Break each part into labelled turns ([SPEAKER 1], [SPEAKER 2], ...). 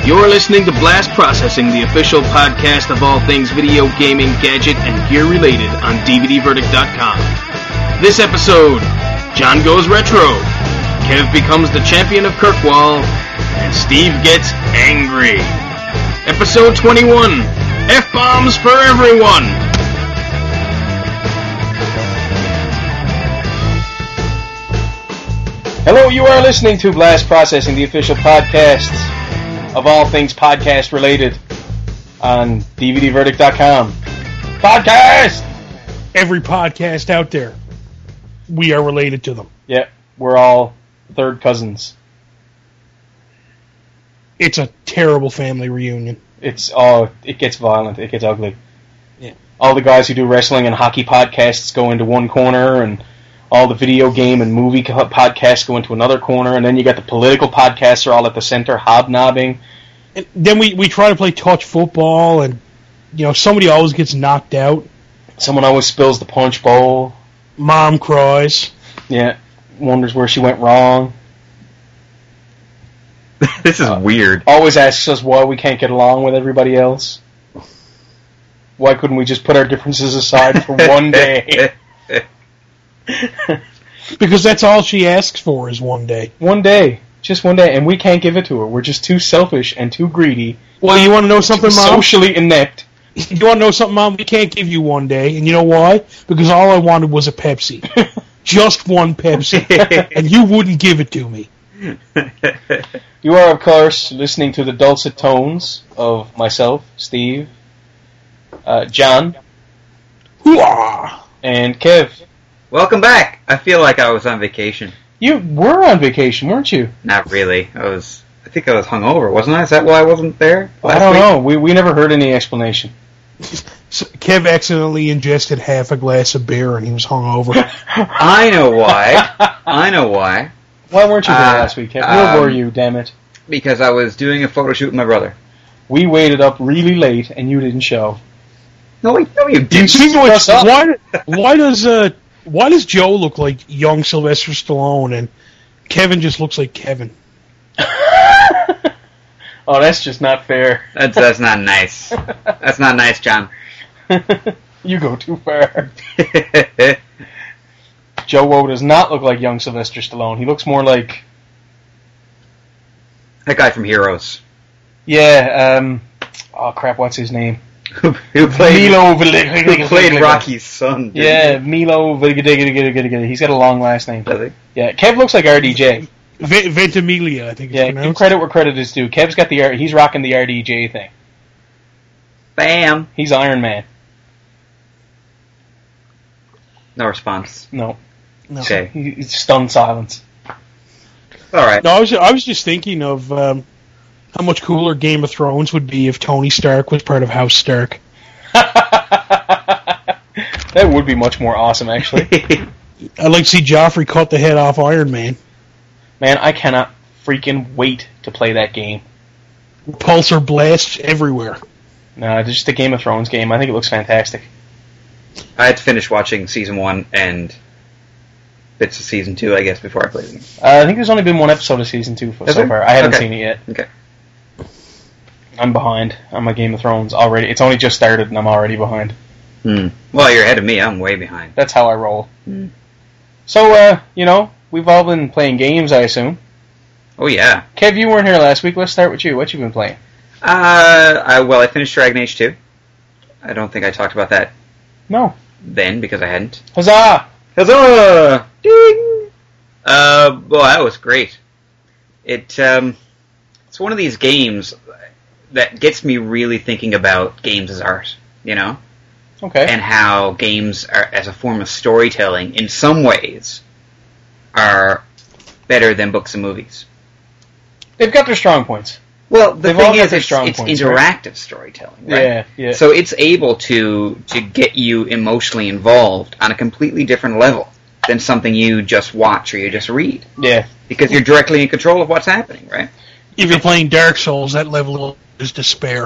[SPEAKER 1] You're listening to Blast Processing, the official podcast of all things video gaming, gadget, and gear related on DVDverdict.com. This episode, John goes retro, Kev becomes the champion of Kirkwall, and Steve gets angry. Episode 21, F-Bombs for Everyone! Hello, you are listening to Blast Processing, the official podcast of all things podcast related on DVDverdict.com. Podcast!
[SPEAKER 2] Every podcast out there, we are related to them.
[SPEAKER 1] Yep, we're all third cousins.
[SPEAKER 2] It's a terrible family reunion.
[SPEAKER 1] It gets violent, it gets ugly.
[SPEAKER 2] Yeah.
[SPEAKER 1] All the guys who do wrestling and hockey podcasts go into one corner, and all the video game and movie podcasts go into another corner, and then you got the political podcasts are all at the center, hobnobbing.
[SPEAKER 2] And then we try to play touch football, and somebody always gets knocked out.
[SPEAKER 1] Someone always spills the punch bowl.
[SPEAKER 2] Mom cries.
[SPEAKER 1] Yeah, wonders where she went wrong.
[SPEAKER 3] This is weird.
[SPEAKER 1] Always asks us why we can't get along with everybody else. Why couldn't we just put our differences aside for one day?
[SPEAKER 2] Because that's all she asks for is one day.
[SPEAKER 1] One day. Just one day. And we can't give it to her. We're just too selfish and too greedy.
[SPEAKER 2] Well, you want to know something, Mom?
[SPEAKER 1] Socially inept.
[SPEAKER 2] You want to know something, Mom? We can't give you one day. And you know why? Because all I wanted was a Pepsi. Just one Pepsi. And you wouldn't give it to me.
[SPEAKER 1] You are, of course, listening to the dulcet tones of myself, Steve, John,
[SPEAKER 2] Hoo-ah!
[SPEAKER 1] and Kev.
[SPEAKER 3] Welcome back. I feel like I was on vacation.
[SPEAKER 1] You were on vacation, weren't you?
[SPEAKER 3] Not really. I think I was hungover, wasn't I? Is that why I wasn't there last
[SPEAKER 1] I don't
[SPEAKER 3] week?
[SPEAKER 1] know. We never heard any explanation.
[SPEAKER 2] So Kev accidentally ingested half a glass of beer and he was hungover.
[SPEAKER 3] I know why.
[SPEAKER 1] Why weren't you there last week, Kev? Where were you, damn it?
[SPEAKER 3] Because I was doing a photo shoot with my brother.
[SPEAKER 1] We waited up really late and you didn't show.
[SPEAKER 3] No, you didn't.
[SPEAKER 2] Speaking of which, why does Joe look like young Sylvester Stallone and Kevin just looks like Kevin?
[SPEAKER 1] Oh, that's just not fair.
[SPEAKER 3] That's not nice. That's not nice, John.
[SPEAKER 1] You go too far. Joe Woe does not look like young Sylvester Stallone. He looks more like...
[SPEAKER 3] That guy from Heroes.
[SPEAKER 1] Yeah, oh crap, what's his name?
[SPEAKER 3] Who played
[SPEAKER 1] Milo
[SPEAKER 3] Who played Rocky's son.
[SPEAKER 1] Yeah, Milo He's got a long last name.
[SPEAKER 3] Does he?
[SPEAKER 1] Yeah, Kev looks like RDJ.
[SPEAKER 2] Ventimiglia, I think it's pronounced.
[SPEAKER 1] Give credit where credit is due. Kev's got he's rocking the RDJ thing.
[SPEAKER 3] Bam.
[SPEAKER 1] He's Iron Man.
[SPEAKER 3] No response.
[SPEAKER 1] No.
[SPEAKER 3] Okay.
[SPEAKER 1] He's stunned silence.
[SPEAKER 3] All right.
[SPEAKER 2] No, I was just thinking of how much cooler Game of Thrones would be if Tony Stark was part of House Stark.
[SPEAKER 1] That would be much more awesome, actually.
[SPEAKER 2] I'd like to see Joffrey cut the head off Iron Man.
[SPEAKER 1] Man, I cannot freaking wait to play that game.
[SPEAKER 2] Repulsor blasts everywhere.
[SPEAKER 1] No, it's just a Game of Thrones game. I think it looks fantastic.
[SPEAKER 3] I had to finish watching Season 1 and bits of Season 2, I guess, before I played it.
[SPEAKER 1] I think there's only been one episode of Season 2 so far. I haven't seen it yet.
[SPEAKER 3] Okay.
[SPEAKER 1] I'm behind on my Game of Thrones already. It's only just started and I'm already behind.
[SPEAKER 3] Well, you're ahead of me. I'm way behind.
[SPEAKER 1] That's how I roll. So, we've all been playing games, I assume.
[SPEAKER 3] Oh, yeah.
[SPEAKER 1] Kev, you weren't here last week. Let's start with you. What you been playing?
[SPEAKER 3] I finished Dragon Age 2. I don't think I talked about that
[SPEAKER 1] No.
[SPEAKER 3] then, because I hadn't.
[SPEAKER 1] Huzzah!
[SPEAKER 3] Huzzah! Ding! Well, that was great. It's one of these games that gets me really thinking about games as art,
[SPEAKER 1] Okay.
[SPEAKER 3] And how games are, as a form of storytelling, in some ways, are better than books and movies.
[SPEAKER 1] They've got their strong points.
[SPEAKER 3] Well, the
[SPEAKER 1] They've all
[SPEAKER 3] thing
[SPEAKER 1] got
[SPEAKER 3] is,
[SPEAKER 1] their
[SPEAKER 3] it's
[SPEAKER 1] strong points,
[SPEAKER 3] interactive storytelling, right?
[SPEAKER 1] Yeah.
[SPEAKER 3] So it's able to get you emotionally involved on a completely different level than something you just watch or you just read.
[SPEAKER 1] Yeah.
[SPEAKER 3] Because you're directly in control of what's happening, right?
[SPEAKER 2] If you're playing Dark Souls, that level is despair.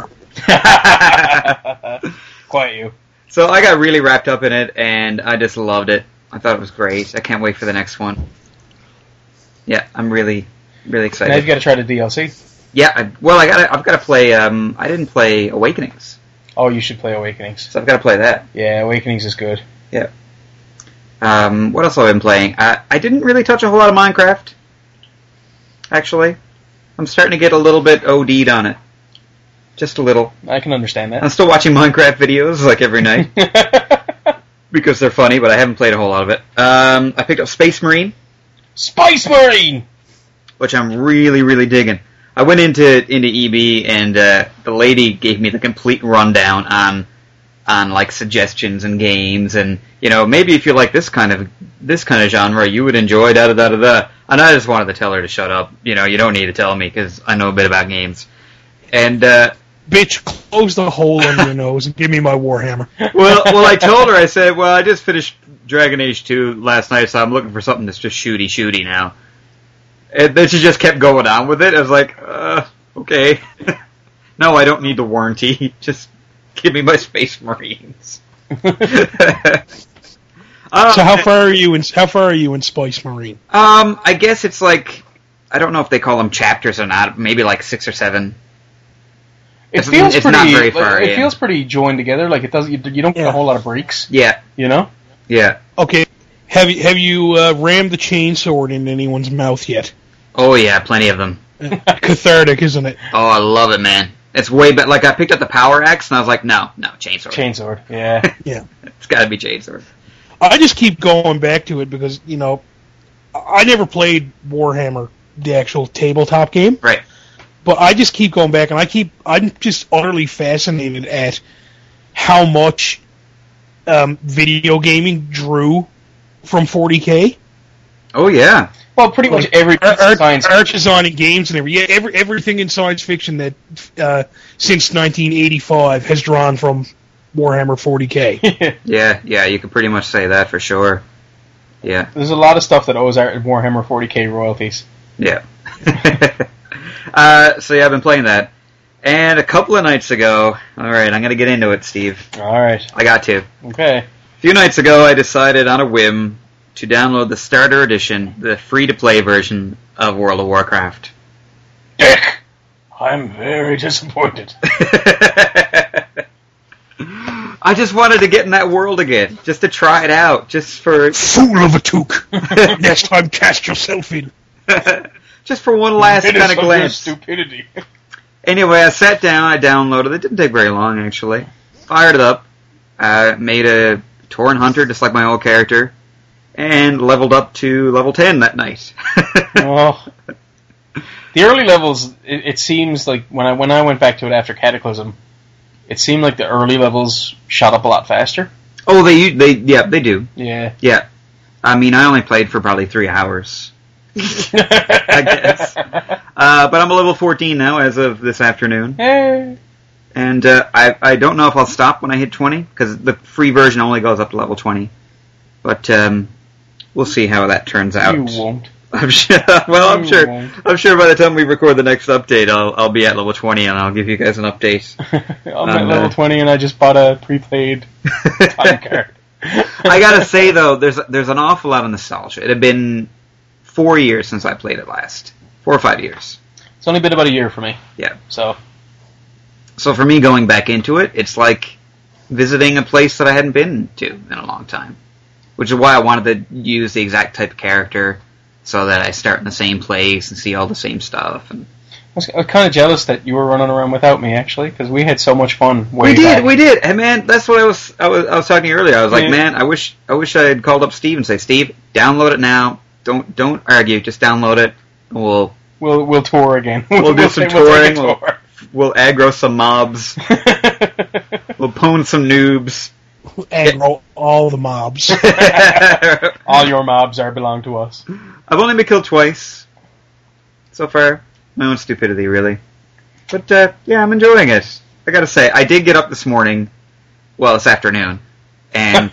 [SPEAKER 1] Quite you.
[SPEAKER 3] So I got really wrapped up in it, and I just loved it. I thought it was great. I can't wait for the next one. Yeah, I'm really, really excited.
[SPEAKER 1] Now you've got to try the DLC.
[SPEAKER 3] Yeah, I've got to play. I didn't play Awakenings,
[SPEAKER 4] Oh, you should play Awakenings.
[SPEAKER 3] so I've got to play that.
[SPEAKER 4] Yeah, Awakenings is good.
[SPEAKER 3] Yeah. What else have I been playing? I didn't really touch a whole lot of Minecraft. Actually, I'm starting to get a little bit OD'd on it. Just a little.
[SPEAKER 4] I can understand
[SPEAKER 3] I'm
[SPEAKER 4] that.
[SPEAKER 3] still watching Minecraft videos like every night because they're funny, but I haven't played a whole lot of it. I picked up Space Marine,
[SPEAKER 4] Spice Marine!
[SPEAKER 3] which I'm really, really digging. I went into EB and the lady gave me the complete rundown on like suggestions and games, and maybe if you like this kind of genre, you would enjoy da da da da da. And I just wanted to tell her to shut up. You don't need to tell me because I know a bit about games. And
[SPEAKER 2] Bitch, close the hole under your nose and give me my Warhammer.
[SPEAKER 3] well, I told her, I said, well, I just finished Dragon Age 2 last night, so I'm looking for something that's just shooty now. And then she just kept going on with it. I was like, okay. No, I don't need the warranty. Just give me my Space Marines.
[SPEAKER 2] So how far are you in Spice Marine?
[SPEAKER 3] I guess it's like, I don't know if they call them chapters or not. Maybe like 6 or 7.
[SPEAKER 4] It's
[SPEAKER 3] not very far
[SPEAKER 4] It
[SPEAKER 3] in.
[SPEAKER 4] feels pretty joined together. Like it does. You don't get a whole lot of breaks.
[SPEAKER 3] Yeah, yeah.
[SPEAKER 2] Okay, have you rammed the chainsword in anyone's mouth yet?
[SPEAKER 3] Oh yeah, plenty of them.
[SPEAKER 2] Cathartic, isn't it?
[SPEAKER 3] Oh, I love it, man. It's way better. Like I picked up the Power Axe and I was like, no, chainsword.
[SPEAKER 4] Chainsword, yeah.
[SPEAKER 2] Yeah.
[SPEAKER 3] It's got to be chainsword.
[SPEAKER 2] I just keep going back to it because I never played Warhammer, the actual tabletop game.
[SPEAKER 3] Right.
[SPEAKER 2] But I just keep going back, and I'm just utterly fascinated at how much video gaming drew from 40K.
[SPEAKER 3] Oh yeah.
[SPEAKER 4] Well, pretty much every piece of science
[SPEAKER 2] art design and games and everything in science fiction that since 1985 has drawn from Warhammer 40K.
[SPEAKER 3] Yeah, you could pretty much say that for sure. Yeah.
[SPEAKER 4] There's a lot of stuff that owes Warhammer 40K royalties.
[SPEAKER 3] Yeah. So yeah, I've been playing that. And a couple of nights ago, alright, I'm going to get into it, Steve.
[SPEAKER 4] Alright.
[SPEAKER 3] I got to.
[SPEAKER 4] Okay.
[SPEAKER 3] A few nights ago, I decided on a whim to download the Starter Edition, the free-to-play version of World of Warcraft.
[SPEAKER 4] Dick! I'm very disappointed.
[SPEAKER 3] I just wanted to get in that world again, just to try it out, just for...
[SPEAKER 2] Fool of a toque! Next time, cast yourself in.
[SPEAKER 3] Just for one last kind of glance.
[SPEAKER 4] Stupidity.
[SPEAKER 3] Anyway, I sat down, I downloaded it. It didn't take very long, actually. Fired it up, made a Tauren Hunter, just like my old character, and leveled up to level 10 that night.
[SPEAKER 4] Oh. The early levels, it seems like, when I went back to it after Cataclysm, it seemed like the early levels shot up a lot faster.
[SPEAKER 3] Oh, they do.
[SPEAKER 4] Yeah.
[SPEAKER 3] Yeah. I mean, I only played for probably 3 hours. I guess. But I'm a level 14 now as of this afternoon.
[SPEAKER 4] Hey.
[SPEAKER 3] And I don't know if I'll stop when I hit 20, because the free version only goes up to level 20. But we'll see how that turns out.
[SPEAKER 4] You won't.
[SPEAKER 3] I'm sure. Well, I'm sure by the time we record the next update, I'll be at level 20 and I'll give you guys an update.
[SPEAKER 4] I'm at level 20 and I just bought a prepaid time card.
[SPEAKER 3] I gotta say though, there's an awful lot of nostalgia. It had been 4 years since I played it last. 4 or 5 years.
[SPEAKER 4] It's only been about a year for me.
[SPEAKER 3] Yeah.
[SPEAKER 4] So
[SPEAKER 3] for me going back into it, it's like visiting a place that I hadn't been to in a long time. Which is why I wanted to use the exact type of character, so that I start in the same place and see all the same stuff. And
[SPEAKER 4] I was kind of jealous that you were running around without me, actually, because we had so much fun.
[SPEAKER 3] We did. And man, that's what I was talking to you earlier. I was like, man, I wish I had called up Steve and say, Steve, download it now. Don't argue. Just download it. And
[SPEAKER 4] we'll tour again.
[SPEAKER 3] We'll do some touring. We'll aggro some mobs. We'll pwn some noobs.
[SPEAKER 2] Aggro all the mobs.
[SPEAKER 4] All your mobs belong to us.
[SPEAKER 3] I've only been killed twice so far. My own stupidity, really. But, yeah, I'm enjoying it. I gotta say, I did get up this afternoon, and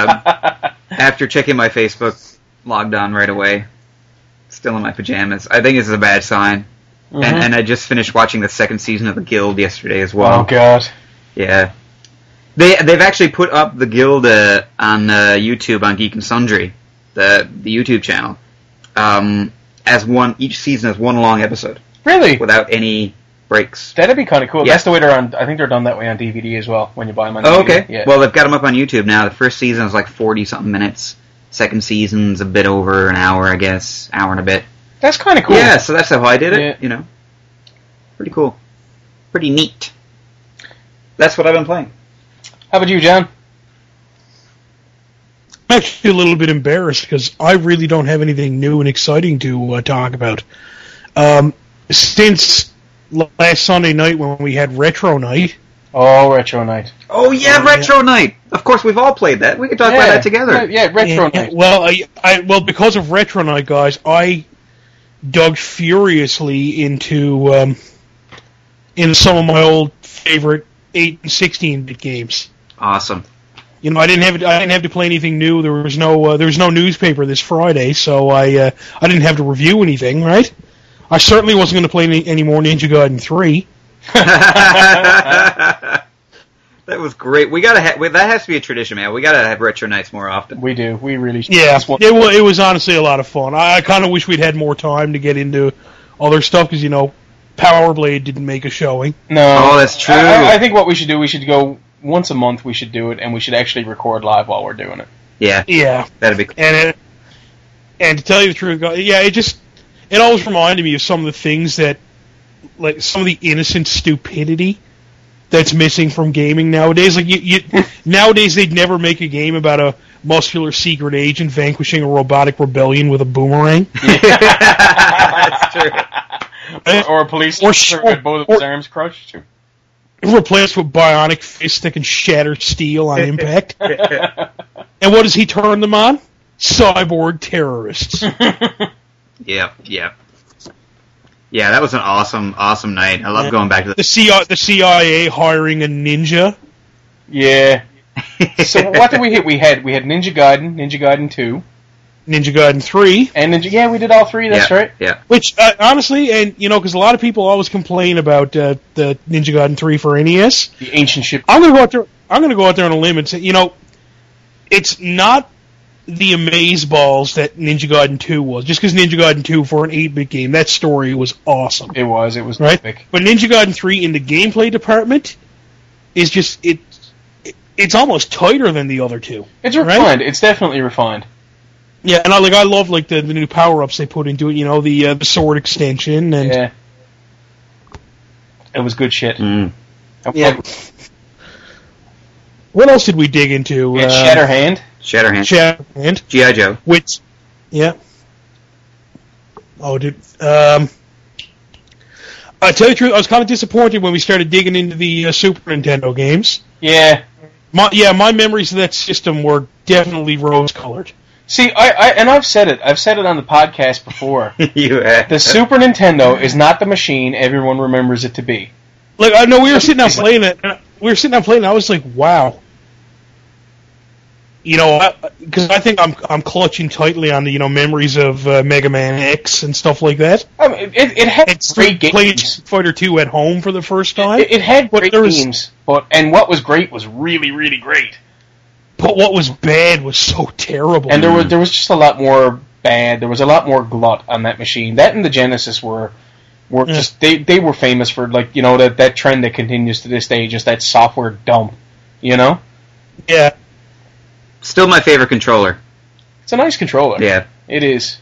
[SPEAKER 3] after checking my Facebook, logged on right away. Still in my pajamas. I think this is a bad sign. Mm-hmm. And I just finished watching the second season of The Guild yesterday as well.
[SPEAKER 4] Oh, God. Yeah.
[SPEAKER 3] They've actually put up The Guild on YouTube on Geek and Sundry, the YouTube channel, as each season as one long episode.
[SPEAKER 4] Really?
[SPEAKER 3] without any breaks.
[SPEAKER 4] That'd be kind of cool.
[SPEAKER 3] Yeah.
[SPEAKER 4] That's the way they're on. I think they're done that way on DVD as well. When you buy them on
[SPEAKER 3] Oh,
[SPEAKER 4] DVD.
[SPEAKER 3] okay.
[SPEAKER 4] Yeah.
[SPEAKER 3] Well, they've got them up on YouTube now. The first season is like 40-something minutes. Second season's a bit over an hour, I guess. Hour and a bit.
[SPEAKER 4] That's kind of cool.
[SPEAKER 3] Yeah, so that's how I did it,
[SPEAKER 4] Yeah.
[SPEAKER 3] you know. Pretty cool. Pretty neat. That's what I've been playing.
[SPEAKER 4] How about you, John?
[SPEAKER 2] I'm actually a little bit embarrassed because I really don't have anything new and exciting to talk about. Since last Sunday night when we had Retro Night.
[SPEAKER 4] Oh, Retro Night.
[SPEAKER 3] Oh, yeah, Retro Night! Of course, we've all played that. We can talk about that together.
[SPEAKER 4] Yeah, Retro Night.
[SPEAKER 2] Well, because of Retro Night, guys, I dug furiously into some of my old favorite 8 and 16-bit games.
[SPEAKER 3] Awesome.
[SPEAKER 2] You know, I didn't have to play anything new. There was no newspaper this Friday, so I didn't have to review anything. Right? I certainly wasn't going to play any more Ninja Gaiden 3.
[SPEAKER 3] That was great. We gotta that has to be a tradition, man. We gotta have Retro Nights more often.
[SPEAKER 4] We do. We really should.
[SPEAKER 2] Yeah, it was honestly a lot of fun. I kind of wish we'd had more time to get into other stuff because, you know, Power Blade didn't make a showing.
[SPEAKER 4] No.
[SPEAKER 3] Oh, that's true.
[SPEAKER 4] I think what we should do, we should go once a month. We should do it, and we should actually record live while we're doing it.
[SPEAKER 3] Yeah.
[SPEAKER 2] Yeah,
[SPEAKER 3] That'd be cool.
[SPEAKER 2] and to tell you the truth, yeah, it always reminded me of some of the things that, like, some of the innocent stupidity that's missing from gaming nowadays. Like, nowadays they'd never make a game about a muscular secret agent vanquishing a robotic rebellion with a boomerang.
[SPEAKER 3] That's true.
[SPEAKER 4] Or a police officer with both of his arms crushed.
[SPEAKER 2] Replaced with bionic fists that can shatter steel on impact. And what does he turn them on? Cyborg terrorists.
[SPEAKER 3] Yep. Yeah, that was an awesome night. I love going back to
[SPEAKER 2] the CIA hiring a ninja.
[SPEAKER 4] Yeah. So what did we hit? We had Ninja Gaiden 2,
[SPEAKER 2] Ninja Gaiden 3,
[SPEAKER 4] and we did all three. That's right.
[SPEAKER 3] Yeah.
[SPEAKER 2] which honestly, and you know, because a lot of people always complain about the Ninja Gaiden 3 for NES.
[SPEAKER 4] The ancient ship.
[SPEAKER 2] I'm gonna go out there on a limb and say, you know, it's not the amazeballs that Ninja Gaiden 2 was. Just because Ninja Gaiden 2 for an 8-bit game, that story was awesome.
[SPEAKER 4] It was
[SPEAKER 2] right?
[SPEAKER 4] epic.
[SPEAKER 2] But Ninja Gaiden 3 in the gameplay department is just it's almost tighter than the other two.
[SPEAKER 4] It's refined. Right? It's definitely refined.
[SPEAKER 2] Yeah, and I love like the new power-ups they put into it. You know, the sword extension and
[SPEAKER 4] yeah, it was good shit.
[SPEAKER 3] Mm.
[SPEAKER 2] Yeah. What else did we dig into?
[SPEAKER 4] We had Shatterhand.
[SPEAKER 3] G.I. Joe.
[SPEAKER 2] Which, yeah. Oh, dude. I tell you the truth, I was kind of disappointed when we started digging into the Super Nintendo games.
[SPEAKER 4] Yeah.
[SPEAKER 2] My memories of that system were definitely rose-colored.
[SPEAKER 4] See, I've said it. I've said it on the podcast before.
[SPEAKER 3] You have.
[SPEAKER 4] The Super Nintendo is not the machine everyone remembers it to be.
[SPEAKER 2] Like, I know we were sitting down playing it. And I was like, wow. You know, because I think I'm clutching tightly on the memories of Mega Man X and stuff like that.
[SPEAKER 4] I mean, it had great games.
[SPEAKER 2] Played Street Fighter 2 at home for the first time.
[SPEAKER 4] It had great games, and what was great was really, really great.
[SPEAKER 2] But what was bad was so terrible.
[SPEAKER 4] And there was just a lot more bad. There was a lot more glut on that machine. That and the Genesis were just they were famous for, like, you know, that trend that continues to this day, just that software dump, you know?
[SPEAKER 2] Yeah.
[SPEAKER 3] Still my favorite controller.
[SPEAKER 4] It's a nice controller.
[SPEAKER 3] Yeah.
[SPEAKER 4] It is.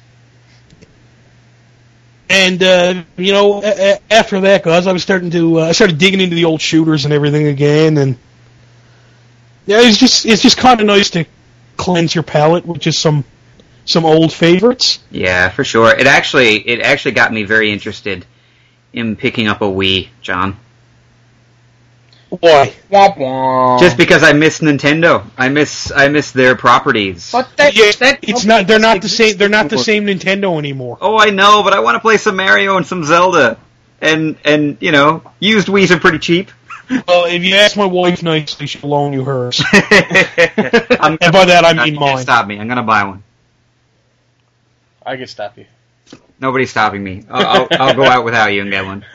[SPEAKER 2] And, you know, after that, guys, I started digging into the old shooters and everything again, and yeah, it's just kind of nice to cleanse your palate with just some old favorites.
[SPEAKER 3] Yeah, for sure. It actually got me very interested in picking up a Wii, John.
[SPEAKER 2] Why?
[SPEAKER 3] Just because I miss Nintendo. I miss their properties.
[SPEAKER 4] But
[SPEAKER 2] it's not. They're not the same. They're not the same Nintendo anymore.
[SPEAKER 3] Oh, I know, but I want to play some Mario and some Zelda, and you know, used Wii's are pretty cheap.
[SPEAKER 2] Well, if you ask my wife nicely, she'll loan you hers. And by that I mean mine.
[SPEAKER 3] Stop me! I'm gonna buy one.
[SPEAKER 4] I can stop you.
[SPEAKER 3] Nobody's stopping me. I'll go out without you and get one.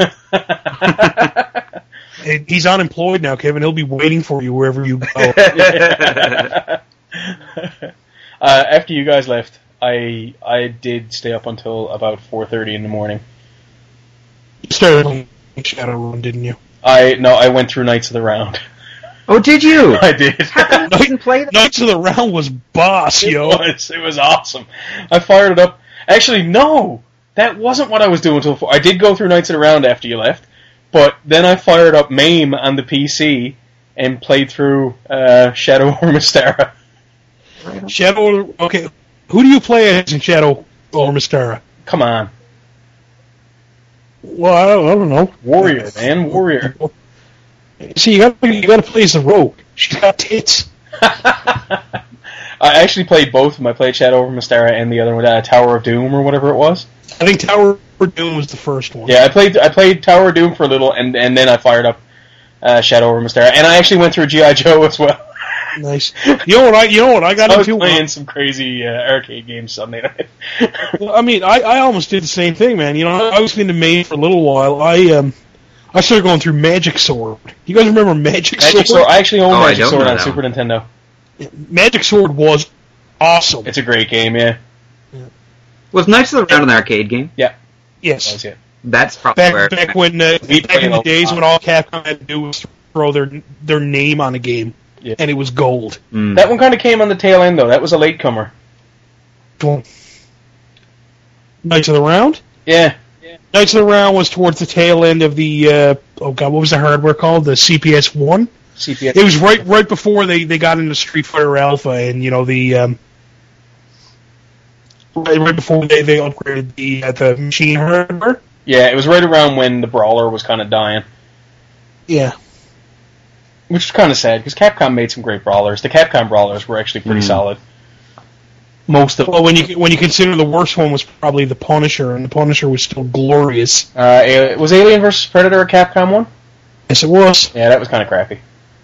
[SPEAKER 2] He's unemployed now, Kevin. He'll be waiting for you wherever you go.
[SPEAKER 4] After you guys left, I did stay up until about 4:30 in the morning.
[SPEAKER 2] You started playing Shadowrun, didn't you?
[SPEAKER 4] I went through Knights of the Round.
[SPEAKER 3] Oh, did you?
[SPEAKER 4] I did.
[SPEAKER 3] How come you didn't play that?
[SPEAKER 2] Knights of the Round was boss, yo.
[SPEAKER 4] It was awesome. I fired it up. Actually, no, that wasn't what I was doing until I did go through Knights of the Round after you left, but then I fired up MAME on the PC and played through Shadow or Mystara.
[SPEAKER 2] Okay, who do you play as in Shadow or Mystara?
[SPEAKER 4] Come on.
[SPEAKER 2] Well, I don't know.
[SPEAKER 4] Warrior, man, warrior.
[SPEAKER 2] See, you gotta play as the rogue. She's got tits.
[SPEAKER 4] I actually played both of them. I played Shadow over Mystara and the other one, Tower of Doom or whatever it was.
[SPEAKER 2] I think Tower of Doom was the first one.
[SPEAKER 4] Yeah, I played Tower of Doom for a little, and then I fired up Shadow over Mystara, and I actually went through G.I. Joe as well.
[SPEAKER 2] Nice. You know what I got
[SPEAKER 4] I was
[SPEAKER 2] into?
[SPEAKER 4] playing some crazy arcade games Sunday night.
[SPEAKER 2] Well, I mean, I almost did the same thing, man. You know, I was into MAME for a little while. I started going through Magic Sword. You guys remember Magic Sword?
[SPEAKER 4] I actually own Magic
[SPEAKER 3] don't
[SPEAKER 4] Sword
[SPEAKER 3] know
[SPEAKER 4] on
[SPEAKER 3] that
[SPEAKER 4] Super Nintendo.
[SPEAKER 2] Magic Sword was awesome.
[SPEAKER 4] It's a great game, yeah.
[SPEAKER 3] Was Knights of the Round an arcade game?
[SPEAKER 4] Yeah.
[SPEAKER 2] Yes.
[SPEAKER 4] That was it.
[SPEAKER 3] That's probably where...
[SPEAKER 2] Back in the days when all Capcom had to do was throw their name on a game,
[SPEAKER 4] Yeah.
[SPEAKER 2] and it was gold.
[SPEAKER 3] Mm.
[SPEAKER 4] That one kind of came on the tail end, though. That was a latecomer.
[SPEAKER 2] Knights of the Round?
[SPEAKER 4] Yeah.
[SPEAKER 2] Knights of the Round was towards the tail end of the, what was the hardware called? The CPS-1?
[SPEAKER 4] CPS.
[SPEAKER 2] It was right before they got into Street Fighter Alpha, and, you know, the, right before they upgraded the machine hardware.
[SPEAKER 4] Yeah, it was right around when the Brawler was kind of dying.
[SPEAKER 2] Yeah.
[SPEAKER 4] Which is kind of sad, because Capcom made some great brawlers. The Capcom brawlers were actually pretty solid. Most of them.
[SPEAKER 2] Well, when you consider the worst one was probably the Punisher, and the Punisher was still glorious.
[SPEAKER 4] Was Alien vs. Predator a Capcom one?
[SPEAKER 2] Yes, it was.
[SPEAKER 4] Yeah, that was kind of crappy.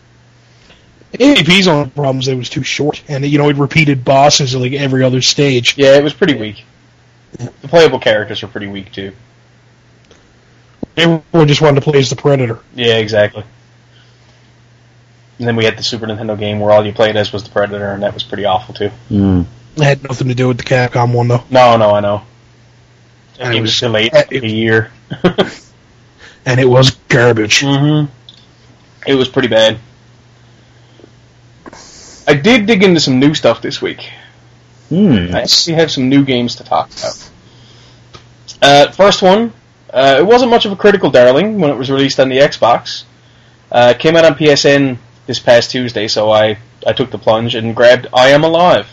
[SPEAKER 2] AVP's only problem is it was too short, and you know it repeated bosses like every other stage.
[SPEAKER 4] Yeah, it was pretty weak. The playable characters were pretty weak too.
[SPEAKER 2] Everyone just wanted to play as the Predator.
[SPEAKER 4] Yeah, exactly. And then we had the Super Nintendo game where all you played as was the Predator, and that was pretty awful too.
[SPEAKER 3] Mm.
[SPEAKER 2] It had nothing to do with the Capcom one, though.
[SPEAKER 4] No, I know.
[SPEAKER 2] And
[SPEAKER 4] it was delayed a year.
[SPEAKER 2] And it was garbage.
[SPEAKER 4] Mm-hmm. It was pretty bad. I did dig into some new stuff this week. I actually have some new games to talk about. First one, it wasn't much of a critical darling when it was released on the Xbox. It came out on PSN this past Tuesday, so I took the plunge and grabbed I Am Alive.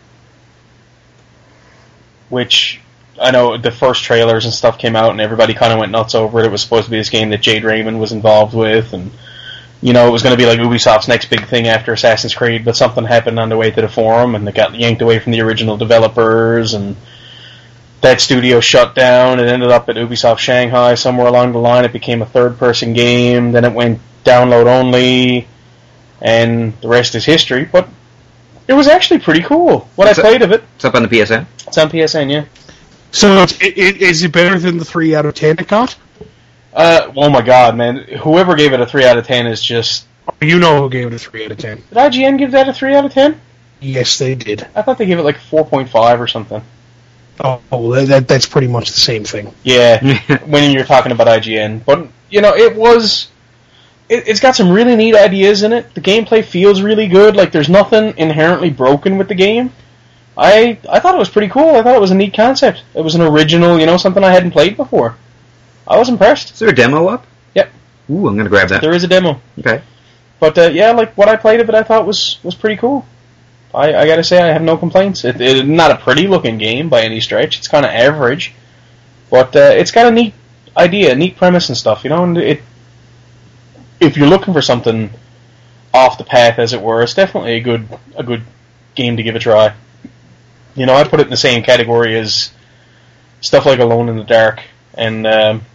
[SPEAKER 4] Which, I know the first trailers and stuff came out and everybody kind of went nuts over it. It was supposed to be this game that Jade Raymond was involved with, and you know, it was going to be like Ubisoft's next big thing after Assassin's Creed, but something happened on the way to the forum, and it got yanked away from the original developers, and that studio shut down. It ended up at Ubisoft Shanghai. Somewhere along the line, it became a third-person game. Then it went download only, and the rest is history. But it was actually pretty cool. I played of it.
[SPEAKER 3] It's up on the PSN?
[SPEAKER 4] It's on PSN, yeah.
[SPEAKER 2] So is it better than the 3 out of 10 it got?
[SPEAKER 4] Oh my god, man. Whoever gave it a 3 out of 10 is just...
[SPEAKER 2] You know who gave it a 3 out of 10.
[SPEAKER 4] Did IGN give that a 3 out of 10?
[SPEAKER 2] Yes, they did.
[SPEAKER 4] I thought they gave it like 4.5 or something.
[SPEAKER 2] Oh, that's pretty much the same thing.
[SPEAKER 4] Yeah, when you're talking about IGN. But, you know, it's got some really neat ideas in it. The gameplay feels really good. Like, there's nothing inherently broken with the game. I thought it was pretty cool. I thought it was a neat concept. It was an original, you know, something I hadn't played before. I was impressed.
[SPEAKER 3] Is there a demo up?
[SPEAKER 4] Yep.
[SPEAKER 3] Ooh, I'm going to grab that.
[SPEAKER 4] There is a demo.
[SPEAKER 3] Okay.
[SPEAKER 4] But, yeah, like, what I played of it I thought was pretty cool. I gotta say, I have no complaints. It's not a pretty-looking game by any stretch. It's kind of average. But it's got a neat idea, a neat premise and stuff, you know, and if you're looking for something off the path, as it were, it's definitely a good game to give a try. You know, I put it in the same category as stuff like Alone in the Dark and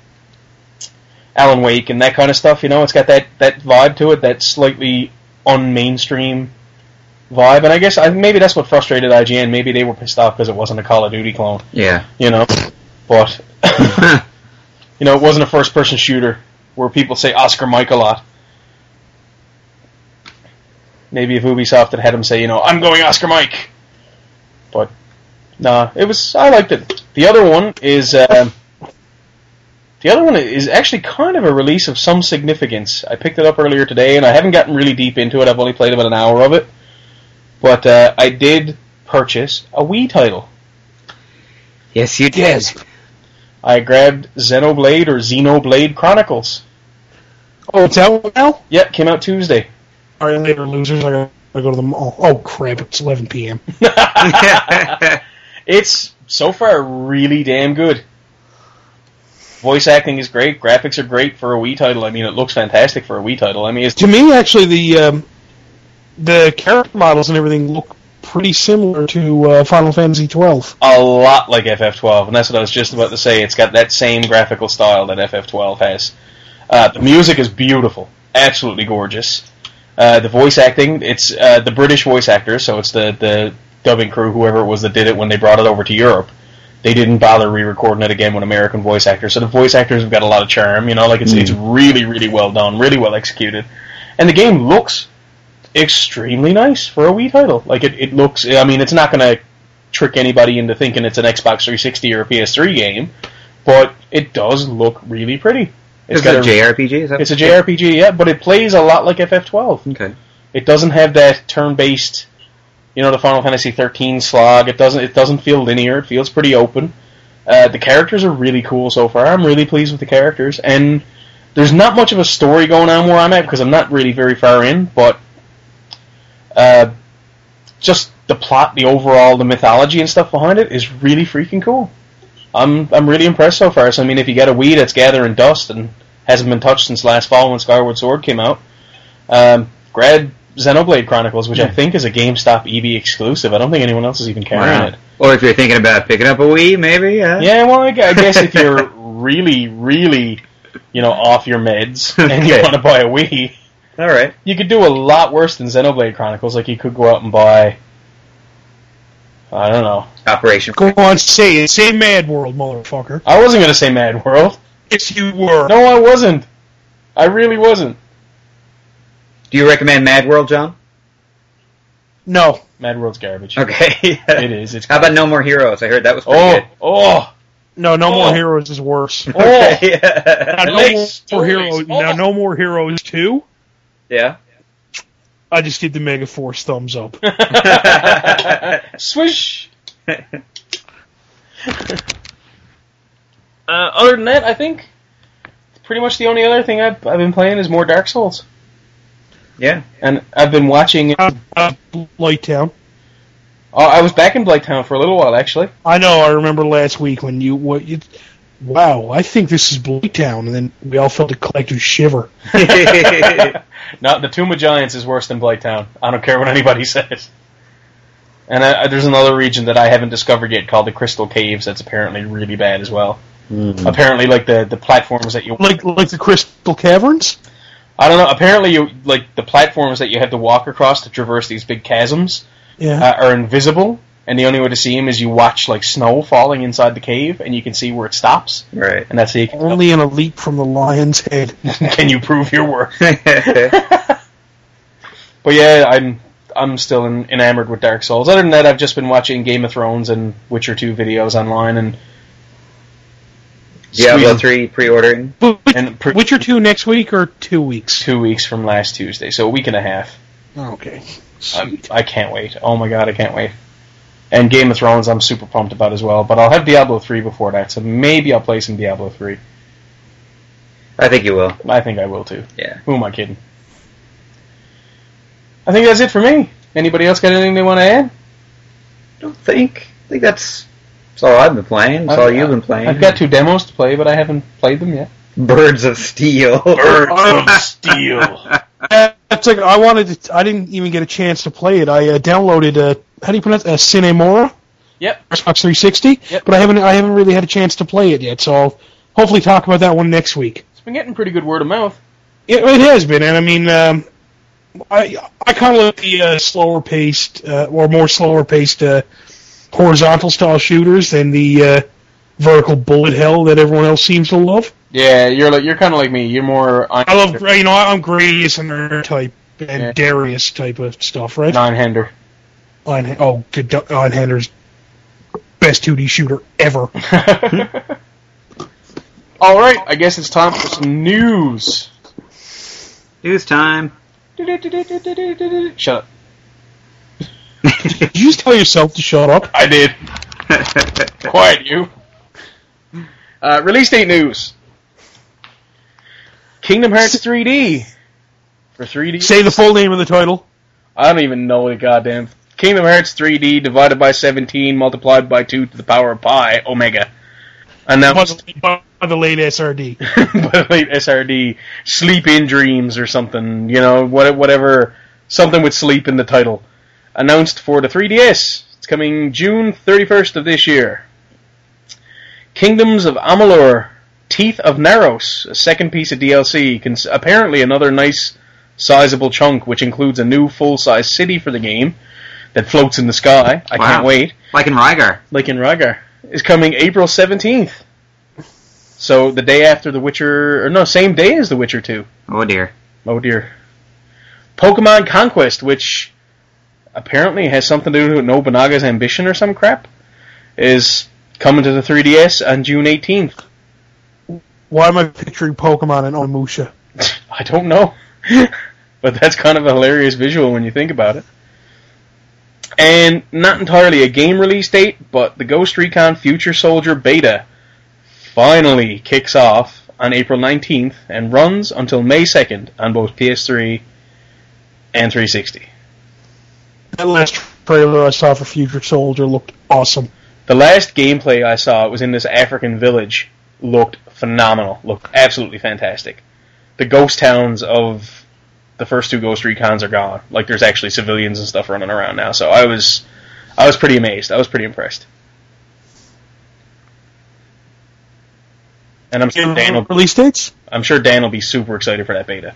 [SPEAKER 4] Alan Wake and that kind of stuff, you know. It's got that vibe to it, that slightly un-mainstream vibe, and I guess maybe that's what frustrated IGN. Maybe they were pissed off because it wasn't a Call of Duty clone.
[SPEAKER 3] Yeah.
[SPEAKER 4] You know, but you know, it wasn't a first-person shooter where people say Oscar Mike a lot. Maybe if Ubisoft had him say, you know, I'm going Oscar Mike. But nah, I liked it. The other one is The other one is actually kind of a release of some significance. I picked it up earlier today, and I haven't gotten really deep into it. I've only played about an hour of it. But I did purchase a Wii title.
[SPEAKER 3] Yes, you did.
[SPEAKER 2] Yes.
[SPEAKER 4] I grabbed Xenoblade Chronicles.
[SPEAKER 2] Oh, it's out now?
[SPEAKER 4] Yeah, it came out Tuesday.
[SPEAKER 2] All right, later, losers. I gotta go to the mall. Oh, crap. It's 11 p.m.
[SPEAKER 4] It's, so far, really damn good. Voice acting is great. Graphics are great for a Wii title. I mean, it looks fantastic for a Wii title. I mean, it's
[SPEAKER 2] To me, actually, the character models and everything look pretty similar to Final Fantasy XII.
[SPEAKER 4] a lot like FF12, and that's what I was just about to say. It's got that same graphical style that FF12 has. The music is beautiful. Absolutely gorgeous. The voice acting, it's the British voice actors, so it's the dubbing crew, whoever it was that did it when they brought it over to Europe. They didn't bother re-recording it again with American voice actors, so the voice actors have got a lot of charm, you know, like it's really, really well done, really well executed. And the game looks extremely nice for a Wii title. Like, it looks, I mean, it's not going to trick anybody into thinking it's an Xbox 360 or a PS3 game, but it does look really pretty.
[SPEAKER 3] It's got a JRPG? Is that
[SPEAKER 4] It's a JRPG, yeah, but it plays a lot like FF12.
[SPEAKER 3] Okay.
[SPEAKER 4] It doesn't have that turn-based, you know, the Final Fantasy 13 slog. It doesn't feel linear. It feels pretty open. The characters are really cool so far. I'm really pleased with the characters, and there's not much of a story going on where I'm at because I'm not really very far in, but just the plot, the overall, the mythology and stuff behind it is really freaking cool. I'm really impressed so far. So I mean, if you got a Wii that's gathering dust and hasn't been touched since last fall when Skyward Sword came out, grab Xenoblade Chronicles, which I think is a GameStop EB exclusive. I don't think anyone else is even carrying it.
[SPEAKER 3] Or if you're thinking about picking up a Wii, maybe, yeah.
[SPEAKER 4] Yeah, well, I guess if you're really, really, you know, off your meds and you want to buy a Wii,
[SPEAKER 3] all right,
[SPEAKER 4] you could do a lot worse than Xenoblade Chronicles. Like, you could go out and buy, I don't know.
[SPEAKER 3] Operation.
[SPEAKER 2] Go on, say it. Say Mad World, motherfucker.
[SPEAKER 4] I wasn't going to say Mad World.
[SPEAKER 2] Yes, you were.
[SPEAKER 4] No, I wasn't. I really wasn't.
[SPEAKER 3] Do you recommend Mad World, John?
[SPEAKER 2] No.
[SPEAKER 4] Mad World's garbage.
[SPEAKER 3] Okay.
[SPEAKER 4] It is. It's
[SPEAKER 3] How about No More Heroes? I heard that was pretty good.
[SPEAKER 2] No, No More Heroes is worse.
[SPEAKER 3] Okay,
[SPEAKER 2] No More Heroes 2?
[SPEAKER 3] Yeah.
[SPEAKER 2] I just did the Mega Force thumbs up.
[SPEAKER 4] Swish! Other than that, I think pretty much the only other thing I've been playing is more Dark Souls.
[SPEAKER 3] Yeah.
[SPEAKER 4] And I've been watching...
[SPEAKER 2] Blighttown.
[SPEAKER 4] Oh, I was back in Blighttown for a little while, actually.
[SPEAKER 2] I know, I remember last week when wow, I think this is Blighttown, and then we all felt a collective shiver.
[SPEAKER 4] No, the Tomb of Giants is worse than Blighttown. I don't care what anybody says. And there's another region that I haven't discovered yet called the Crystal Caves that's apparently really bad as well. Mm-hmm. Apparently, like the platforms that you...
[SPEAKER 2] Like the Crystal Caverns?
[SPEAKER 4] I don't know. Apparently, the platforms that you have to walk across to traverse these big chasms are invisible, and the only way to see them is you watch like snow falling inside the cave, and you can see where it stops.
[SPEAKER 3] Right.
[SPEAKER 4] And that's how you can
[SPEAKER 2] only in a leap from the lion's head.
[SPEAKER 4] Can you prove your worth? But yeah, I'm still enamored with Dark Souls. Other than that, I've just been watching Game of Thrones and Witcher 2 videos online, and
[SPEAKER 3] Diablo 3 pre-ordering.
[SPEAKER 2] Witcher 2 next week or 2 weeks?
[SPEAKER 4] 2 weeks from last Tuesday, so a week and a half.
[SPEAKER 2] Okay.
[SPEAKER 4] I can't wait. Oh my god, I can't wait. And Game of Thrones I'm super pumped about as well, but I'll have Diablo 3 before that, so maybe I'll play some Diablo 3.
[SPEAKER 3] I think you will.
[SPEAKER 4] I think I will too.
[SPEAKER 3] Yeah.
[SPEAKER 4] Who am I kidding? I think that's it for me. Anybody else got anything they want to add?
[SPEAKER 3] I don't think. I think that's all I've been playing. That's all you've been playing.
[SPEAKER 4] I've got 2 demos to play, but I haven't played them yet.
[SPEAKER 3] Birds of Steel.
[SPEAKER 4] Birds of Steel.
[SPEAKER 2] That's like I didn't even get a chance to play it. I downloaded how do you pronounce it? Cinemora?
[SPEAKER 4] Yep.
[SPEAKER 2] Xbox 360.
[SPEAKER 4] Yep.
[SPEAKER 2] But I haven't really had a chance to play it yet. So I'll hopefully talk about that one next week.
[SPEAKER 4] It's been getting pretty good word of mouth.
[SPEAKER 2] It has been, and I mean, I kind of like the slower paced horizontal style shooters than the vertical bullet hell that everyone else seems to love.
[SPEAKER 4] Yeah, you're kind of like me. You're more.
[SPEAKER 2] I love, I'm Gradius and Nerd type and Darius type of stuff, right?
[SPEAKER 4] Nine-hander.
[SPEAKER 2] Nine-hander's best 2D shooter ever.
[SPEAKER 4] Alright, I guess it's time for some news.
[SPEAKER 3] News time.
[SPEAKER 4] Shut up.
[SPEAKER 2] Did you just tell yourself to shut up?
[SPEAKER 4] I did. Quiet, you. Release date news. Kingdom Hearts 3D. For 3D.
[SPEAKER 2] Say the full name of the title.
[SPEAKER 4] I don't even know the goddamn... Kingdom Hearts 3D divided by 17 multiplied by 2 to the power of pi, omega. Announced
[SPEAKER 2] By the late SRD.
[SPEAKER 4] by the late SRD. Sleep in Dreams or something. You know, whatever. Something with sleep in the title. Announced for the 3DS. It's coming June 31st of this year. Kingdoms of Amalur, Teeth of Naros, a second piece of DLC. Apparently another nice, sizable chunk, which includes a new full-size city for the game that floats in the sky. I can't wait.
[SPEAKER 3] Like in Rygar.
[SPEAKER 4] Is coming April 17th. So the day after The Witcher... Or no, same day as The Witcher 2.
[SPEAKER 3] Oh dear.
[SPEAKER 4] Oh dear. Pokemon Conquest, which apparently has something to do with Nobunaga's ambition or some crap, is coming to the 3DS on June 18th.
[SPEAKER 2] Why am I picturing Pokemon and Onimusha?
[SPEAKER 4] I don't know. But that's kind of a hilarious visual when you think about it. And not entirely a game release date, but the Ghost Recon Future Soldier beta finally kicks off on April 19th and runs until May 2nd on both PS3 and 360.
[SPEAKER 2] That last trailer I saw for Future Soldier looked awesome.
[SPEAKER 4] The last gameplay I saw was in this African village. Looked phenomenal. Looked absolutely fantastic. The ghost towns of the first two Ghost Recons are gone. Like, there's actually civilians and stuff running around now. So I was pretty amazed. I was pretty impressed. And I'm sure
[SPEAKER 2] release dates?
[SPEAKER 4] I'm sure Dan will be super excited for that beta.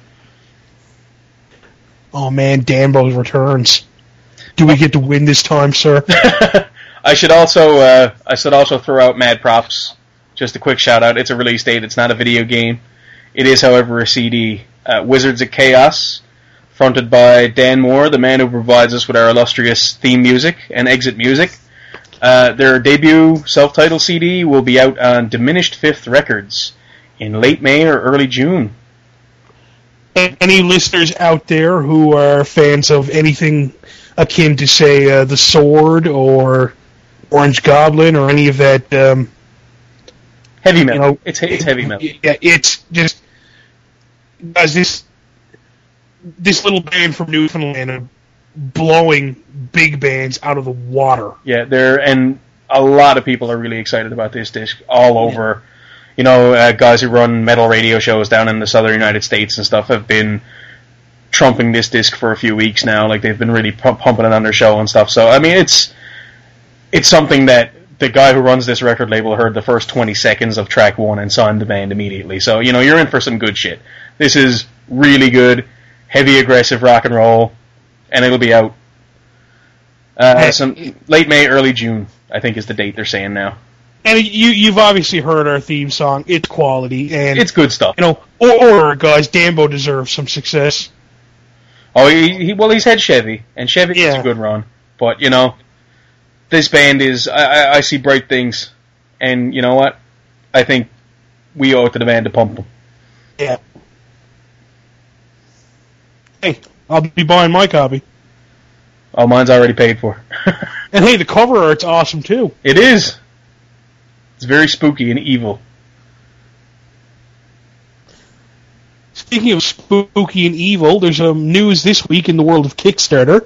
[SPEAKER 2] Oh man, Danbo's returns. Do we get to win this time, sir?
[SPEAKER 4] I should also throw out Mad Props. Just a quick shout out. It's a release date. It's not a video game. It is, however, a CD. Wizards of Chaos, fronted by Dan Moore, the man who provides us with our illustrious theme music and exit music. Their debut self-titled CD will be out on Diminished Fifth Records in late May or early June.
[SPEAKER 2] Any listeners out there who are fans of anything akin to, say, The Sword or Orange Goblin or any of that...
[SPEAKER 4] heavy metal. You know, it's heavy metal.
[SPEAKER 2] Yeah, it's just... Guys, this little band from Newfoundland are blowing big bands out of the water.
[SPEAKER 4] Yeah, and a lot of people are really excited about this disc all over. Yeah. You know, guys who run metal radio shows down in the southern United States and stuff have been trumping this disc for a few weeks now. Like, they've been really pumping it on their show and stuff. So, I mean, it's something that the guy who runs this record label heard the first 20 seconds of track one and signed the band immediately. So, you know, you're in for some good shit. This is really good, heavy, aggressive rock and roll, and it'll be out some late May, early June, I think is the date they're saying now.
[SPEAKER 2] And you've obviously heard our theme song. It's quality, and
[SPEAKER 4] it's good stuff.
[SPEAKER 2] You know, or guys, Danbo deserves some success.
[SPEAKER 4] Oh, he's had Chevy, and Chevy is a good run. But you know, this band is. I see bright things, and you know what? I think we owe it to the band to pump them.
[SPEAKER 2] Yeah. Hey, I'll be buying my copy.
[SPEAKER 4] Oh, mine's already paid for.
[SPEAKER 2] And hey, the cover art's awesome too.
[SPEAKER 4] It is. It's very spooky and evil.
[SPEAKER 2] Speaking of spooky and evil, there's news this week in the world of Kickstarter.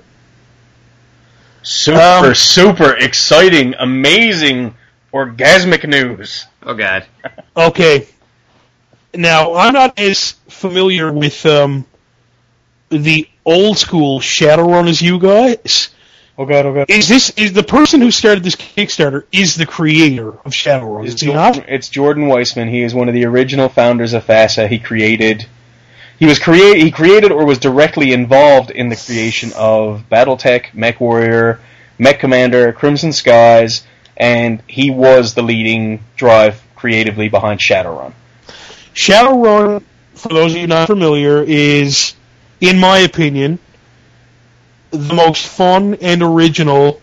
[SPEAKER 4] Super exciting, amazing, orgasmic news.
[SPEAKER 3] Oh, God.
[SPEAKER 2] Okay. Now, I'm not as familiar with the old school Shadowrun as you guys.
[SPEAKER 4] Oh God.
[SPEAKER 2] Is the person who started this Kickstarter is the creator of Shadowrun? Is he not?
[SPEAKER 4] It's Jordan Weissman. He is one of the original founders of FASA. He created or was directly involved in the creation of BattleTech, MechWarrior, Mech Commander, Crimson Skies, and he was the leading drive creatively behind Shadowrun.
[SPEAKER 2] Shadowrun, for those of you not familiar, is, in my opinion, the most fun and original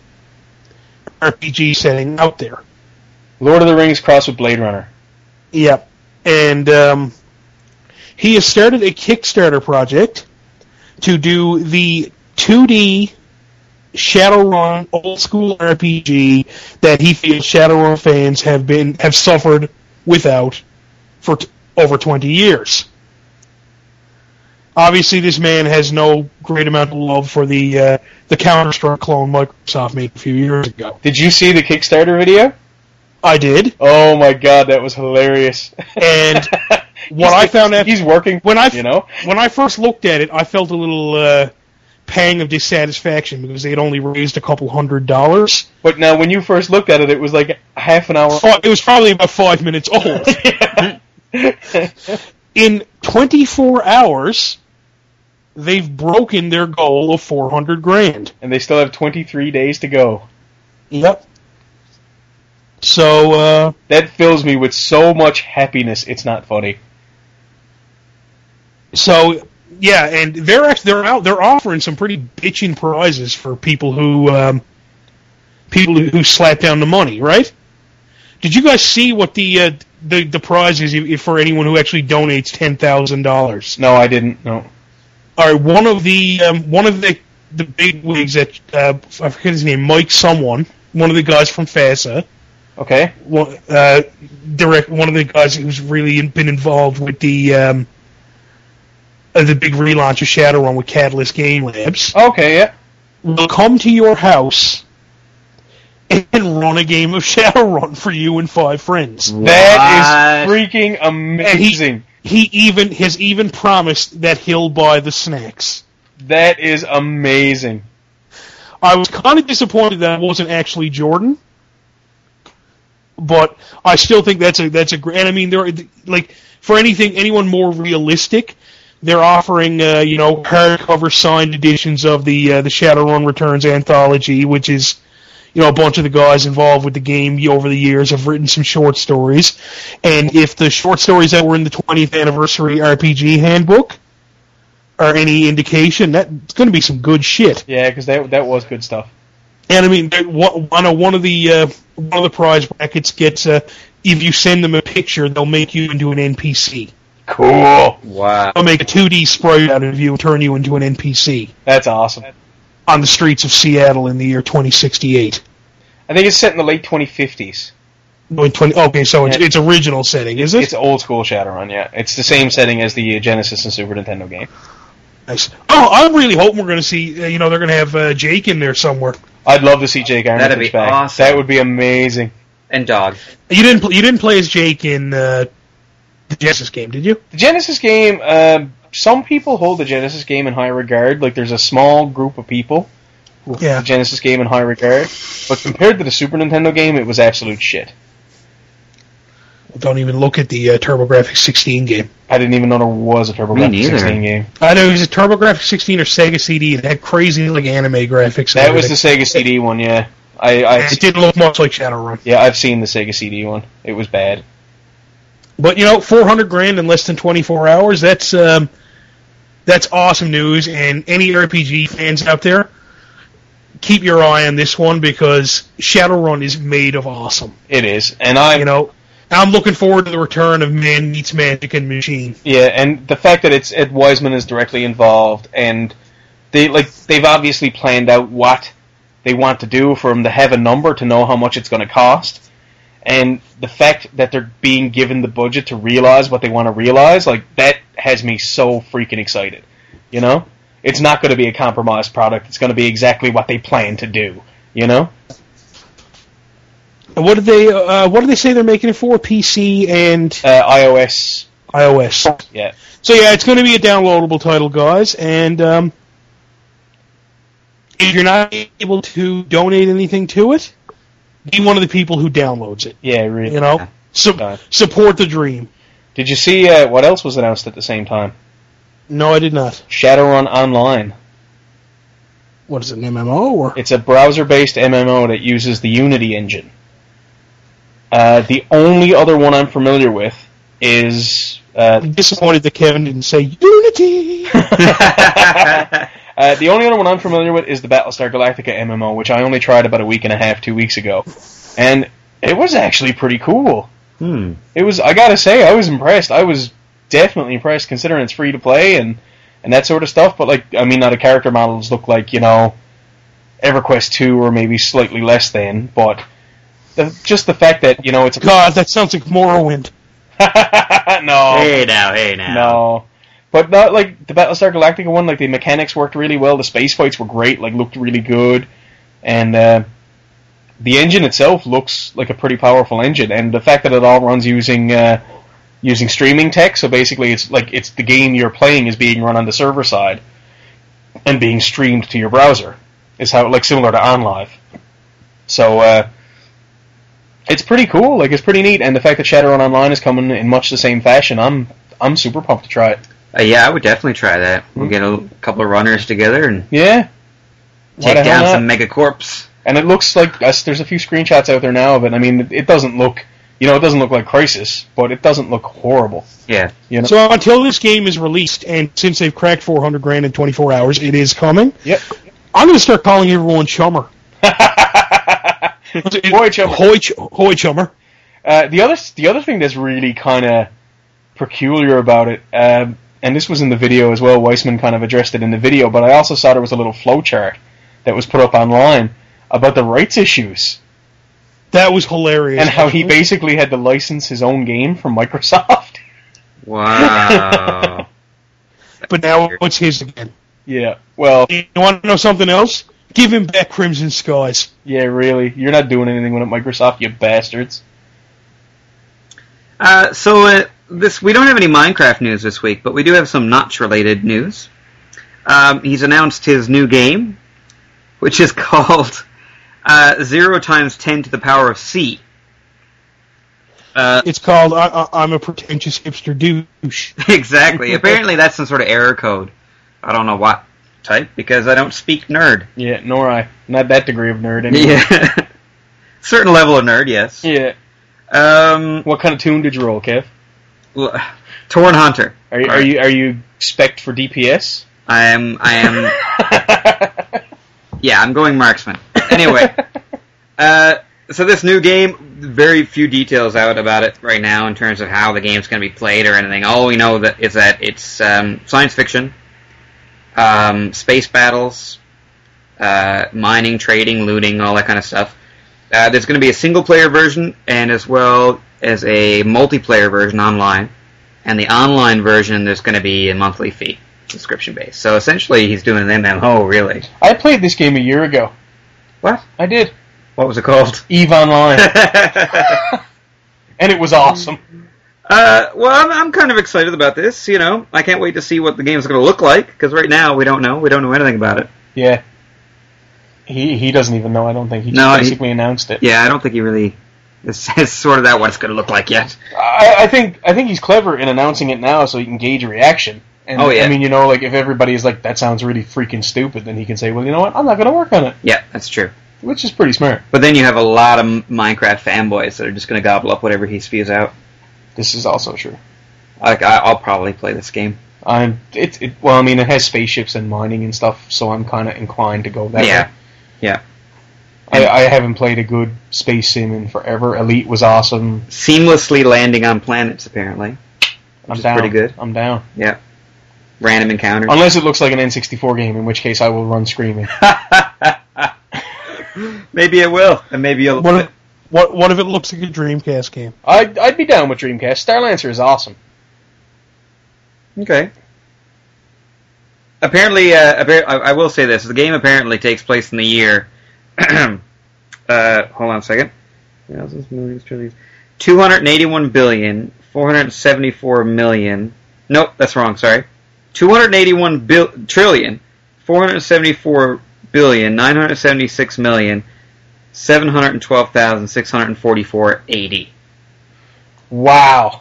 [SPEAKER 2] RPG setting out there.
[SPEAKER 4] Lord of the Rings crossed with Blade Runner.
[SPEAKER 2] Yep. And he has started a Kickstarter project to do the 2D Shadowrun old school RPG that he feels Shadowrun fans have suffered without for over 20 years. Obviously, this man has no great amount of love for the Counter-Strike clone Microsoft made a few years ago.
[SPEAKER 4] Did you see the Kickstarter video?
[SPEAKER 2] I did.
[SPEAKER 4] Oh my god, that was hilarious.
[SPEAKER 2] And what I found out,
[SPEAKER 4] he's working.
[SPEAKER 2] When I first looked at it, I felt a little pang of dissatisfaction because they had only raised a couple $100.
[SPEAKER 4] But now, when you first looked at it, it was like half an hour.
[SPEAKER 2] It was probably about 5 minutes old. In 24 hours, they've broken their goal of $400,000,
[SPEAKER 4] and they still have 23 days to go.
[SPEAKER 2] Yep. So
[SPEAKER 4] that fills me with so much happiness. It's not funny.
[SPEAKER 2] So yeah, and they're offering some pretty bitchin' prizes for people who slap down the money, right? Did you guys see what the prize is for anyone who actually donates $10,000?
[SPEAKER 4] No, I didn't. No.
[SPEAKER 2] All right, one of the big wigs that I forget his name, Mike someone, one of the guys from FASA.
[SPEAKER 4] Okay.
[SPEAKER 2] One of the guys who's really been involved with the big relaunch of Shadowrun with Catalyst Game Labs.
[SPEAKER 4] Okay, yeah.
[SPEAKER 2] Will come to your house and run a game of Shadowrun for you and 5 friends.
[SPEAKER 3] What?
[SPEAKER 4] That is freaking amazing.
[SPEAKER 2] And he has even promised that he'll buy the snacks.
[SPEAKER 4] That is amazing.
[SPEAKER 2] I was kind of disappointed that it wasn't actually Jordan, but I still think that's a great. And I mean, they're like for anyone more realistic, they're offering hardcover signed editions of the Shadowrun Returns anthology, which is a bunch of the guys involved with the game over the years have written some short stories, and if the short stories that were in the 20th anniversary RPG handbook are any indication, that's going to be some good shit.
[SPEAKER 4] Yeah, because that was good stuff.
[SPEAKER 2] And I mean, one of the prize brackets gets if you send them a picture, they'll make you into an NPC.
[SPEAKER 4] Cool.
[SPEAKER 3] Wow.
[SPEAKER 2] They'll make a 2D sprite out of you and turn you into an NPC.
[SPEAKER 4] That's awesome.
[SPEAKER 2] On the streets of Seattle in the year 2068.
[SPEAKER 4] I think it's set in the late 2050s.
[SPEAKER 2] Okay, so it's original setting, is it?
[SPEAKER 4] It's old school Shadowrun, yeah. It's the same setting as the Genesis and Super Nintendo game.
[SPEAKER 2] Nice. Oh, I'm really hoping we're going to see, they're going to have Jake in there somewhere.
[SPEAKER 4] I'd love to see Jake Armitage
[SPEAKER 3] That'd be
[SPEAKER 4] back.
[SPEAKER 3] awesome.
[SPEAKER 4] That would be amazing.
[SPEAKER 3] And Dog.
[SPEAKER 2] You didn't play as Jake in the Genesis game, did you?
[SPEAKER 4] The Genesis game, some people hold the Genesis game in high regard. Like, there's a small group of people who hold the Genesis game in high regard. But compared to the Super Nintendo game, it was absolute shit.
[SPEAKER 2] Don't even look at the TurboGrafx 16 game.
[SPEAKER 4] I didn't even know there was a TurboGrafx 16 game.
[SPEAKER 2] I know it was a TurboGrafx 16 or Sega CD. It had crazy anime graphics.
[SPEAKER 4] That was the Sega CD one, yeah.
[SPEAKER 2] It didn't look much like Shadowrun.
[SPEAKER 4] Yeah, I've seen the Sega CD one. It was bad.
[SPEAKER 2] But $400,000 in less than 24 hours. That's awesome news. And any RPG fans out there, keep your eye on this one because Shadowrun is made of awesome.
[SPEAKER 4] It is, and
[SPEAKER 2] I'm looking forward to the return of Man Meets Magic and Machine.
[SPEAKER 4] Yeah, and the fact that Ed Wiseman is directly involved, and they've obviously planned out what they want to do for him to have a number to know how much it's going to cost, and the fact that they're being given the budget to realize what they want to realize, that has me so freaking excited. It's not going to be a compromised product. It's going to be exactly what they plan to do.
[SPEAKER 2] What did they say they're making it for? PC and
[SPEAKER 4] iOS.
[SPEAKER 2] iOS.
[SPEAKER 4] Yeah.
[SPEAKER 2] So yeah, it's going to be a downloadable title, guys. And if you're not able to donate anything to it, be one of the people who downloads it.
[SPEAKER 4] Yeah, really.
[SPEAKER 2] Support the dream.
[SPEAKER 4] Did you see what else was announced at the same time?
[SPEAKER 2] No, I did not.
[SPEAKER 4] Shadowrun Online.
[SPEAKER 2] What is it, an MMO? Or?
[SPEAKER 4] It's a browser-based MMO that uses the Unity engine. The only other one I'm familiar with is...
[SPEAKER 2] I'm disappointed that Kevin didn't say Unity!
[SPEAKER 4] The only other one I'm familiar with is the Battlestar Galactica MMO, which I only tried about a week and a half, 2 weeks ago. And it was actually pretty cool. It was. I gotta say, I was impressed. I was definitely impressed, considering it's free to play and that sort of stuff. But like, I mean, now the character models look like EverQuest 2 or maybe slightly less than. But just the fact that it's
[SPEAKER 2] God, that sounds like Morrowind.
[SPEAKER 4] No.
[SPEAKER 3] Hey now.
[SPEAKER 4] No. But not like the Battlestar Galactica one. Like the mechanics worked really well. The space fights were great. Like looked really good, and the engine itself looks like a pretty powerful engine. And the fact that it all runs using streaming tech. So basically, it's the game you're playing is being run on the server side and being streamed to your browser. Is how similar to OnLive. So it's pretty cool. Like it's pretty neat. And the fact that Shadowrun Online is coming in much the same fashion, I'm super pumped to try it.
[SPEAKER 3] Yeah, I would definitely try that. We'll get a couple of runners together and
[SPEAKER 4] take
[SPEAKER 3] down some Megacorps.
[SPEAKER 4] And it looks like there's a few screenshots out there now of it. I mean, it doesn't look, it doesn't look like Crysis, but it doesn't look horrible.
[SPEAKER 3] Yeah.
[SPEAKER 2] So until this game is released, and since they've cracked 400 grand in 24 hours, it is coming.
[SPEAKER 4] Yep.
[SPEAKER 2] I'm going to start calling everyone Chummer.
[SPEAKER 4] Hoy Chummer.
[SPEAKER 2] Hoy Chummer.
[SPEAKER 4] The other thing that's really kind of peculiar about it, and this was in the video as well, Weissman kind of addressed it in the video, but I also saw there was a little flowchart that was put up online about the rights issues.
[SPEAKER 2] That was hilarious.
[SPEAKER 4] And how he basically had to license his own game from Microsoft.
[SPEAKER 3] Wow.
[SPEAKER 2] But now it's his again.
[SPEAKER 4] Yeah, well...
[SPEAKER 2] You want to know something else? Give him back Crimson Skies.
[SPEAKER 4] Yeah, really. You're not doing anything with it, Microsoft, you bastards.
[SPEAKER 3] We don't have any Minecraft news this week, but we do have some Notch-related news. He's announced his new game, which is called 0 times 10 to the power of C.
[SPEAKER 2] It's called I'm a pretentious hipster douche.
[SPEAKER 3] Exactly. Apparently that's some sort of error code. I don't know what type, because I don't speak nerd.
[SPEAKER 4] Yeah, nor I. Not that degree of nerd, anyway.
[SPEAKER 3] Yeah. Certain level of nerd, yes.
[SPEAKER 4] Yeah. What kind of tune did you roll, Kev?
[SPEAKER 3] Torn Hunter.
[SPEAKER 4] Are you spec'd for DPS?
[SPEAKER 3] I am. Yeah, I'm going marksman. Anyway, so this new game, very few details out about it right now in terms of how the game's going to be played or anything. All we know is that it's science fiction, space battles, mining, trading, looting, all that kind of stuff. There's going to be a single-player version and as well as a multiplayer version online. And the online version, there's going to be a monthly fee, subscription-based. So essentially, he's doing an MMO, really.
[SPEAKER 4] I played this game a year ago.
[SPEAKER 3] What?
[SPEAKER 4] I did.
[SPEAKER 3] What was it called?
[SPEAKER 4] EVE Online. And it was awesome.
[SPEAKER 3] Well, I'm kind of excited about this, I can't wait to see what the game's going to look like, because right now, we don't know. We don't know anything about it.
[SPEAKER 4] Yeah. He doesn't even know, I don't think. He just basically announced it.
[SPEAKER 3] Yeah, I don't think he really is sort of that what it's going to look like yet.
[SPEAKER 4] I think he's clever in announcing it now so he can gauge a reaction. And,
[SPEAKER 3] oh, yeah.
[SPEAKER 4] I mean, if everybody is like, that sounds really freaking stupid, then he can say, well, you know what, I'm not going to work on it.
[SPEAKER 3] Yeah, that's true.
[SPEAKER 4] Which is pretty smart.
[SPEAKER 3] But then you have a lot of Minecraft fanboys that are just going to gobble up whatever he spews out.
[SPEAKER 4] This is also true.
[SPEAKER 3] I'll probably play this game.
[SPEAKER 4] It has spaceships and mining and stuff, so I'm kind of inclined to go that way.
[SPEAKER 3] Yeah.
[SPEAKER 4] I haven't played a good space sim in forever. Elite was awesome.
[SPEAKER 3] Seamlessly landing on planets, apparently.
[SPEAKER 4] I'm down.
[SPEAKER 3] Pretty good.
[SPEAKER 4] I'm down.
[SPEAKER 3] Yeah. Random encounters.
[SPEAKER 4] Unless it looks like an N64 game, in which case I will run screaming.
[SPEAKER 3] Maybe it will, and maybe you'll...
[SPEAKER 2] What if it looks like a Dreamcast game?
[SPEAKER 4] I'd be down with Dreamcast. Starlancer is awesome.
[SPEAKER 3] Okay. Apparently, I will say this. The game apparently takes place in the year... hold on a second. 281 billion, 474 million... Nope, that's wrong, sorry. 281 trillion, 474 billion, 976 million, 712,644.80.
[SPEAKER 4] Wow.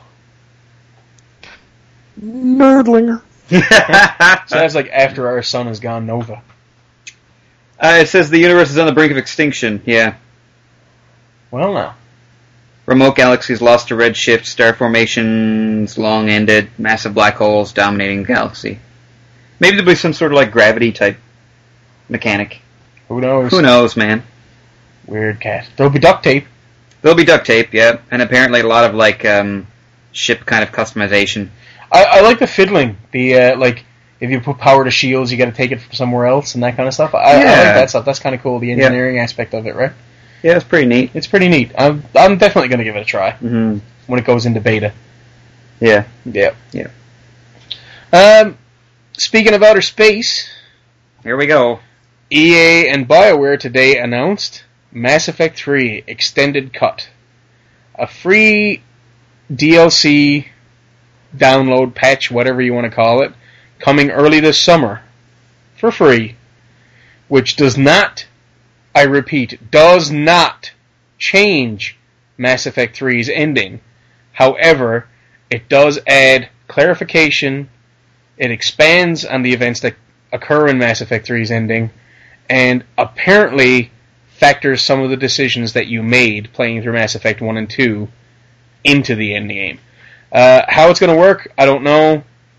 [SPEAKER 2] Nerdlinger.
[SPEAKER 4] So that's like after our sun has gone nova.
[SPEAKER 3] It says the universe is on the brink of extinction, yeah.
[SPEAKER 4] Well, now.
[SPEAKER 3] Remote galaxies lost to redshift, star formations long ended, massive black holes dominating the galaxy. Maybe there'll be some sort of like gravity type mechanic.
[SPEAKER 4] Who knows?
[SPEAKER 3] Who knows, man?
[SPEAKER 4] Weird cat. There'll be duct tape.
[SPEAKER 3] There'll be duct tape, yeah, and apparently a lot of like ship kind of customization.
[SPEAKER 4] I like the fiddling. The like, if you put power to shields, you got to take it from somewhere else and that kind of stuff. I like that stuff. That's kind of cool. The engineering aspect of it, right?
[SPEAKER 3] Yeah, it's pretty neat.
[SPEAKER 4] It's pretty neat. I'm definitely going to give it a try
[SPEAKER 3] Mm-hmm.
[SPEAKER 4] when it goes into beta.
[SPEAKER 3] Yeah.
[SPEAKER 4] Yeah. Speaking of outer space,
[SPEAKER 3] Here we go.
[SPEAKER 4] EA and BioWare today announced Mass Effect 3 Extended Cut, a free DLC download patch, whatever you want to call it, coming early this summer for free, which does not, I repeat, does not change Mass Effect 3's ending. However, it does add clarification, it expands on the events that occur in Mass Effect 3's ending, and apparently factors some of the decisions that you made playing through Mass Effect 1 and 2 into the end game. How it's going to work, I don't know.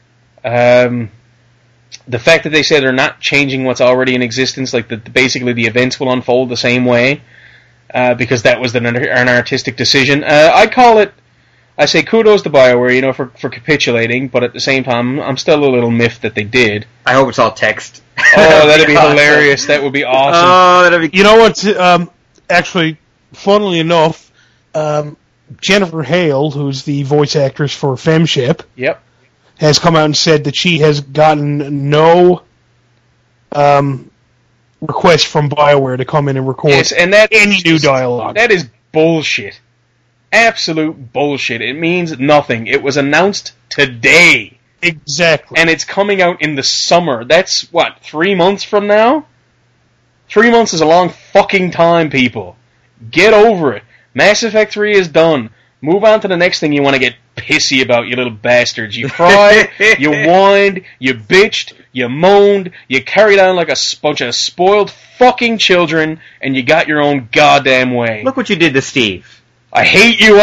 [SPEAKER 4] The fact that they say they're not changing what's already in existence, like basically the events will unfold the same way, because that was an artistic decision. I say kudos to BioWare, for capitulating, but at the same time, I'm still a little miffed that they did.
[SPEAKER 3] I hope it's all text.
[SPEAKER 4] Oh, that'd be hilarious. That would be awesome.
[SPEAKER 3] Oh, that'd be...
[SPEAKER 2] You know what? Actually, funnily enough, Jennifer Hale, who's the voice actress for Femship,
[SPEAKER 4] Yep.
[SPEAKER 2] has come out and said that she has gotten no request from BioWare to come in and record any new dialogue.
[SPEAKER 4] That is bullshit. Absolute bullshit. It means nothing. It was announced today.
[SPEAKER 2] Exactly.
[SPEAKER 4] And it's coming out in the summer. That's, 3 months from now? 3 months is a long fucking time, people. Get over it. Mass Effect 3 is done. Move on to the next thing you want to get pissy about, you little bastards. You cried, you whined, you bitched, you moaned, you carried on like a bunch of spoiled fucking children, and you got your own goddamn way.
[SPEAKER 3] Look what you did to Steve.
[SPEAKER 4] I hate you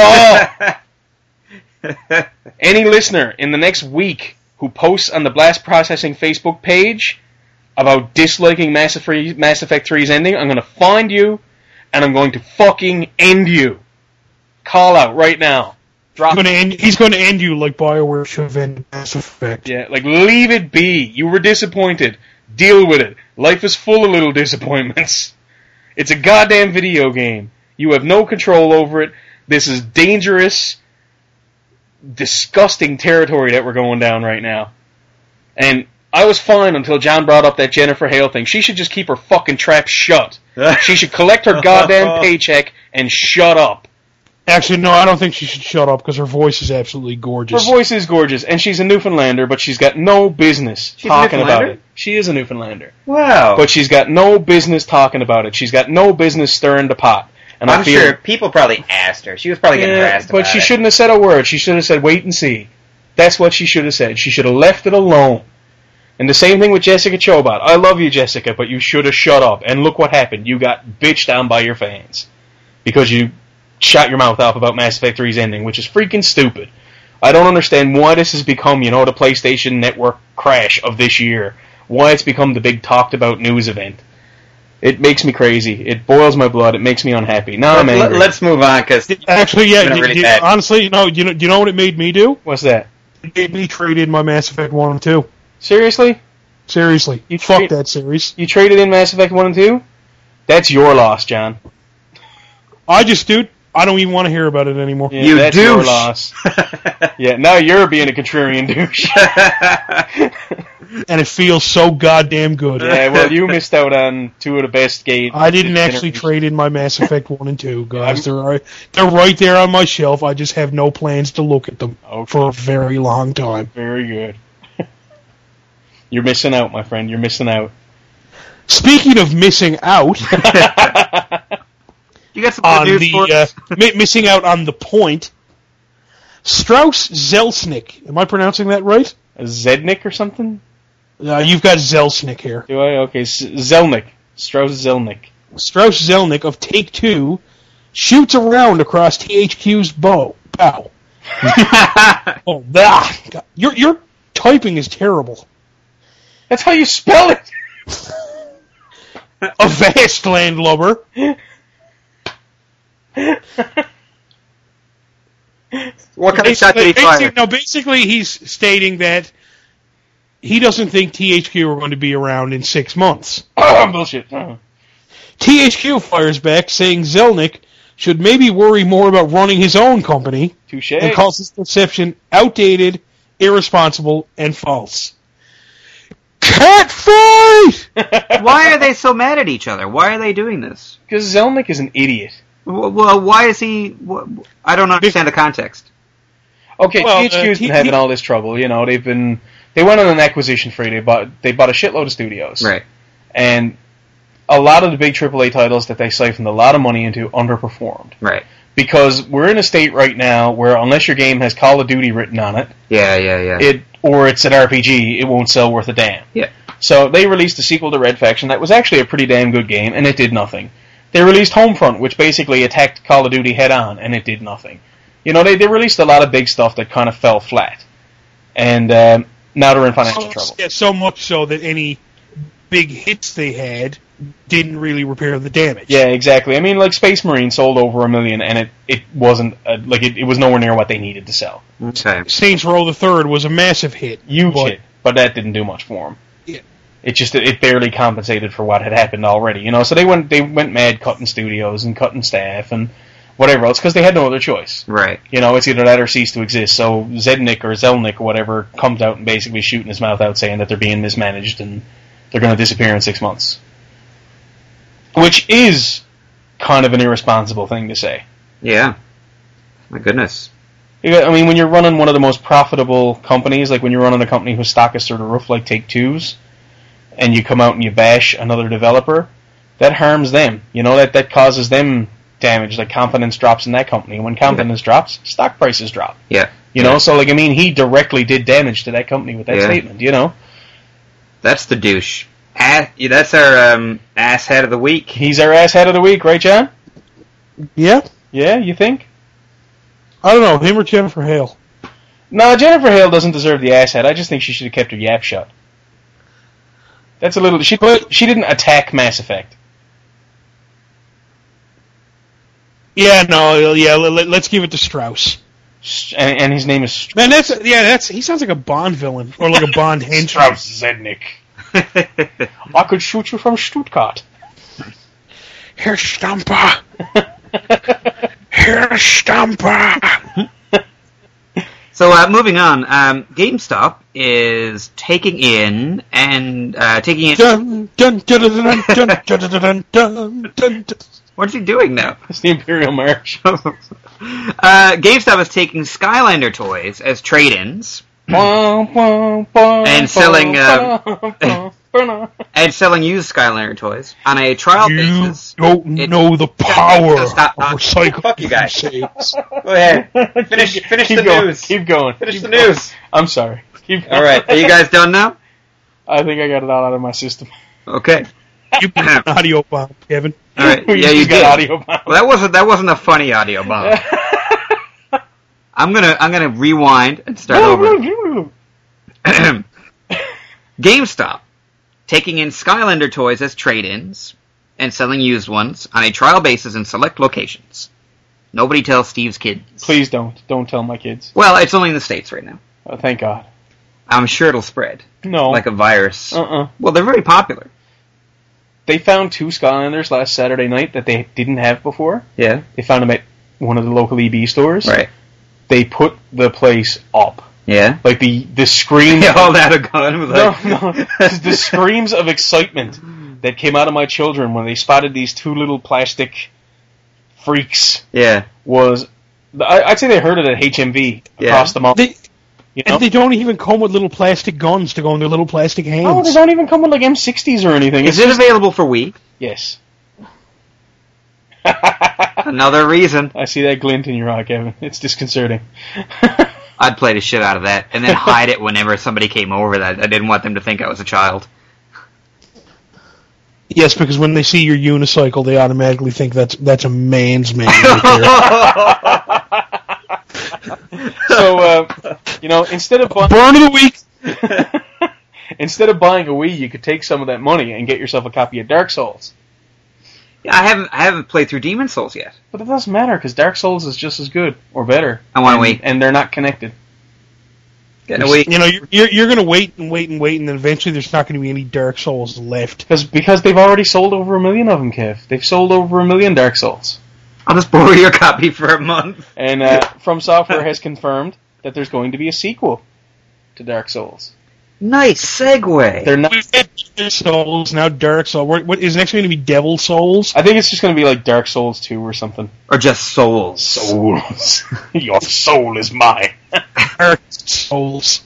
[SPEAKER 4] all! Any listener in the next week who posts on the Blast Processing Facebook page about disliking Mass Effect 3's ending, I'm going to find you, and I'm going to fucking end you. Call out right now.
[SPEAKER 2] He's going to end you like BioWare should have ended Mass Effect.
[SPEAKER 4] Yeah, leave it be. You were disappointed. Deal with it. Life is full of little disappointments. It's a goddamn video game. You have no control over it. This is dangerous, disgusting territory that we're going down right now. And I was fine until John brought up that Jennifer Hale thing. She should just keep her fucking trap shut. She should collect her goddamn paycheck and shut up.
[SPEAKER 2] Actually, no, I don't think she should shut up because her voice is absolutely gorgeous.
[SPEAKER 4] Her voice is gorgeous, and she's a Newfoundlander, but she's got no business talking about it. She is a Newfoundlander.
[SPEAKER 3] Wow.
[SPEAKER 4] But she's got no business talking about it. She's got no business stirring the pot. And
[SPEAKER 3] I'm sure people probably asked her. She was probably getting harassed about it.
[SPEAKER 4] But she shouldn't have said a word. She should have said, wait and see. That's what she should have said. She should have left it alone. And the same thing with Jessica Chobot. I love you, Jessica, but you should have shut up. And look what happened. You got bitched on by your fans. Because you shut your mouth off about Mass Effect 3's ending, which is freaking stupid. I don't understand why this has become, the PlayStation Network crash of this year. Why it's become the big talked about news event. It makes me crazy. It boils my blood. It makes me unhappy. Now I'm angry.
[SPEAKER 3] Let's move on, because...
[SPEAKER 2] Actually, yeah, honestly, do you know what it made me do?
[SPEAKER 4] What's that?
[SPEAKER 2] It made me trade in my Mass Effect 1 and 2.
[SPEAKER 4] Seriously?
[SPEAKER 2] Seriously. Fuck that series.
[SPEAKER 4] You traded in Mass Effect 1 and 2? That's your loss, John.
[SPEAKER 2] I don't even want to hear about it anymore.
[SPEAKER 4] Yeah, that's douche. Your loss. Yeah, now you're being a contrarian douche.
[SPEAKER 2] And it feels so goddamn good.
[SPEAKER 4] Yeah, well, you missed out on two of the best games.
[SPEAKER 2] I didn't actually trade in my Mass Effect 1 and 2, guys. They're right there on my shelf. I just have no plans to look at them for a very long time.
[SPEAKER 4] Very good. You're missing out, my friend. You're missing out.
[SPEAKER 2] Speaking of missing out...
[SPEAKER 3] You got some good news for us?
[SPEAKER 2] Missing out on the point. Strauss Zelnick. Am I pronouncing that right?
[SPEAKER 4] Zednik or something?
[SPEAKER 2] You've got Zelnick here.
[SPEAKER 4] Do I? Okay, Zelnick. Strauss Zelnick.
[SPEAKER 2] Strauss Zelnick of Take-Two shoots around across THQ's bow. Oh, God. Your typing is terrible.
[SPEAKER 4] That's how you spell it.
[SPEAKER 2] A vast landlubber.
[SPEAKER 3] What kind of shot did he fire?
[SPEAKER 2] Basically, he's stating that he doesn't think THQ are going to be around in 6 months.
[SPEAKER 4] Bullshit.
[SPEAKER 2] THQ fires back, saying Zelnick should maybe worry more about running his own company,
[SPEAKER 4] Touche.
[SPEAKER 2] and calls his perception outdated, irresponsible, and false. Catfight!
[SPEAKER 3] Why are they so mad at each other? Why are they doing this?
[SPEAKER 4] Because Zelnick is an idiot.
[SPEAKER 3] Well, why is he... I don't understand the context.
[SPEAKER 4] Okay, THQ's been having all this trouble. You know, they went on an acquisition spree. They bought a shitload of studios.
[SPEAKER 3] Right.
[SPEAKER 4] And a lot of the big AAA titles that they siphoned a lot of money into underperformed.
[SPEAKER 3] Right.
[SPEAKER 4] Because we're in a state right now where unless your game has Call of Duty written on it, or it's an RPG, it won't sell worth a damn.
[SPEAKER 3] Yeah.
[SPEAKER 4] So they released a sequel to Red Faction that was actually a pretty damn good game, and it did nothing. They released Homefront, which basically attacked Call of Duty head on, and it did nothing. You know, they released a lot of big stuff that kind of fell flat. And now they're in financial trouble.
[SPEAKER 2] Yeah, so much so that any big hits they had didn't really repair the damage.
[SPEAKER 4] Yeah, exactly. I mean, like Space Marine sold over 1 million, and it wasn't it was nowhere near what they needed to sell.
[SPEAKER 3] Okay.
[SPEAKER 2] Saints Row the Third was a massive hit,
[SPEAKER 4] Huge hit, but that didn't do much for them.
[SPEAKER 2] Yeah.
[SPEAKER 4] It barely compensated for what had happened already. You know, so they went mad cutting studios and cutting staff and whatever else because they had no other choice.
[SPEAKER 3] Right.
[SPEAKER 4] You know, it's either that or cease to exist. So Zelnick or whatever comes out and basically shooting his mouth out saying that they're being mismanaged and they're going to disappear in 6 months. Which is kind of an irresponsible thing to say.
[SPEAKER 3] Yeah. My goodness.
[SPEAKER 4] I mean, when you're running one of the most profitable companies, like when you're running a company whose stock is through the roof like Take-Two's, and you come out and you bash another developer, that harms them. You know, that causes them damage. Like, confidence drops in that company. When confidence drops, stock prices drop.
[SPEAKER 3] Yeah.
[SPEAKER 4] You know, so, like, I mean, he directly did damage to that company with that statement, you know?
[SPEAKER 3] That's the douche. That's our asshead of the week.
[SPEAKER 4] He's our asshead of the week, right, John?
[SPEAKER 2] Yeah?
[SPEAKER 4] Yeah, you think?
[SPEAKER 2] I don't know, him or Jennifer Hale?
[SPEAKER 4] No, Jennifer Hale doesn't deserve the asshead. I just think she should have kept her yap shut. That's a little... She didn't attack Mass Effect.
[SPEAKER 2] Yeah, no, yeah, let's give it to Strauss.
[SPEAKER 4] And his name is Strauss.
[SPEAKER 2] Man, he sounds like a Bond villain, or like a Bond henchman.
[SPEAKER 4] Strauss Zelnick. I could shoot you from Stuttgart.
[SPEAKER 2] Herr Stamper! Herr Stamper!
[SPEAKER 3] So, moving on, GameStop is taking in...
[SPEAKER 2] Dun, dun, dun, dun, dun, dun, dun, dun, dun.
[SPEAKER 3] What's he doing now?
[SPEAKER 4] It's the Imperial March.
[SPEAKER 3] GameStop is taking Skylander toys as trade-ins and selling used Skylander toys on a trial basis.
[SPEAKER 2] You don't know the power of recycling.
[SPEAKER 3] Fuck you guys. Go ahead. Finish the news.
[SPEAKER 4] Keep going.
[SPEAKER 3] Finish the news.
[SPEAKER 4] I'm sorry. Keep going.
[SPEAKER 3] All right. Are you guys done now?
[SPEAKER 4] I think I got it all out of my system.
[SPEAKER 3] Okay.
[SPEAKER 2] You put an audio bomb, Kevin.
[SPEAKER 3] All right. Yeah, you did. Audio bomb. Well, that wasn't a funny audio bomb. I'm gonna rewind and start over. GameStop taking in Skylander toys as trade-ins and selling used ones on a trial basis in select locations. Nobody tell Steve's kids.
[SPEAKER 4] Please don't. Don't tell my kids.
[SPEAKER 3] Well, it's only in the States right now.
[SPEAKER 4] Oh, thank God.
[SPEAKER 3] I'm sure it'll spread.
[SPEAKER 4] No.
[SPEAKER 3] Like a virus.
[SPEAKER 4] Well,
[SPEAKER 3] they're very popular.
[SPEAKER 4] They found 2 Skylanders last Saturday night that they didn't have before.
[SPEAKER 3] Yeah.
[SPEAKER 4] They found them at one of the local EB stores.
[SPEAKER 3] Right.
[SPEAKER 4] They put the place up.
[SPEAKER 3] Yeah.
[SPEAKER 4] Like the screams.
[SPEAKER 3] They all had a gun. Was like...
[SPEAKER 4] No. The screams of excitement that came out of my children when they spotted these 2 little plastic freaks.
[SPEAKER 3] Yeah.
[SPEAKER 4] Was I'd say they heard it at HMV across the mall.
[SPEAKER 2] And they don't even come with little plastic guns to go in their little plastic hands.
[SPEAKER 4] Oh, they don't even come with like M60s or anything.
[SPEAKER 3] Is it available for Wii?
[SPEAKER 4] Yes.
[SPEAKER 3] Another reason.
[SPEAKER 4] I see that glint in your eye, Kevin. It's disconcerting.
[SPEAKER 3] I'd play the shit out of that and then hide it whenever somebody came over. That I didn't want them to think I was a child.
[SPEAKER 2] Yes, because when they see your unicycle, they automatically think that's a man's man right there.
[SPEAKER 4] So, instead of
[SPEAKER 2] burn of the week.
[SPEAKER 4] Instead of buying a Wii, you could take some of that money and get yourself a copy of Dark Souls.
[SPEAKER 3] Yeah, I haven't played through Demon Souls yet.
[SPEAKER 4] But it doesn't matter, because Dark Souls is just as good, or better.
[SPEAKER 3] I want to wait.
[SPEAKER 4] And they're not connected.
[SPEAKER 3] Gotta wait.
[SPEAKER 2] You know, you're going to wait, and then eventually there's not going to be any Dark Souls left.
[SPEAKER 4] Because they've already sold over 1 million of them, Kev. They've sold over 1 million Dark Souls.
[SPEAKER 3] I'll just borrow your copy for a month.
[SPEAKER 4] And From Software has confirmed that there's going to be a sequel to Dark Souls.
[SPEAKER 3] Nice segue.
[SPEAKER 4] They're not.
[SPEAKER 2] We've had Dark Souls, now Dark Souls. What is next going to be? Devil Souls?
[SPEAKER 4] I think it's just going to be like Dark Souls 2 or something.
[SPEAKER 3] Or just Souls.
[SPEAKER 4] Souls. Your soul is mine.
[SPEAKER 2] Dark Souls.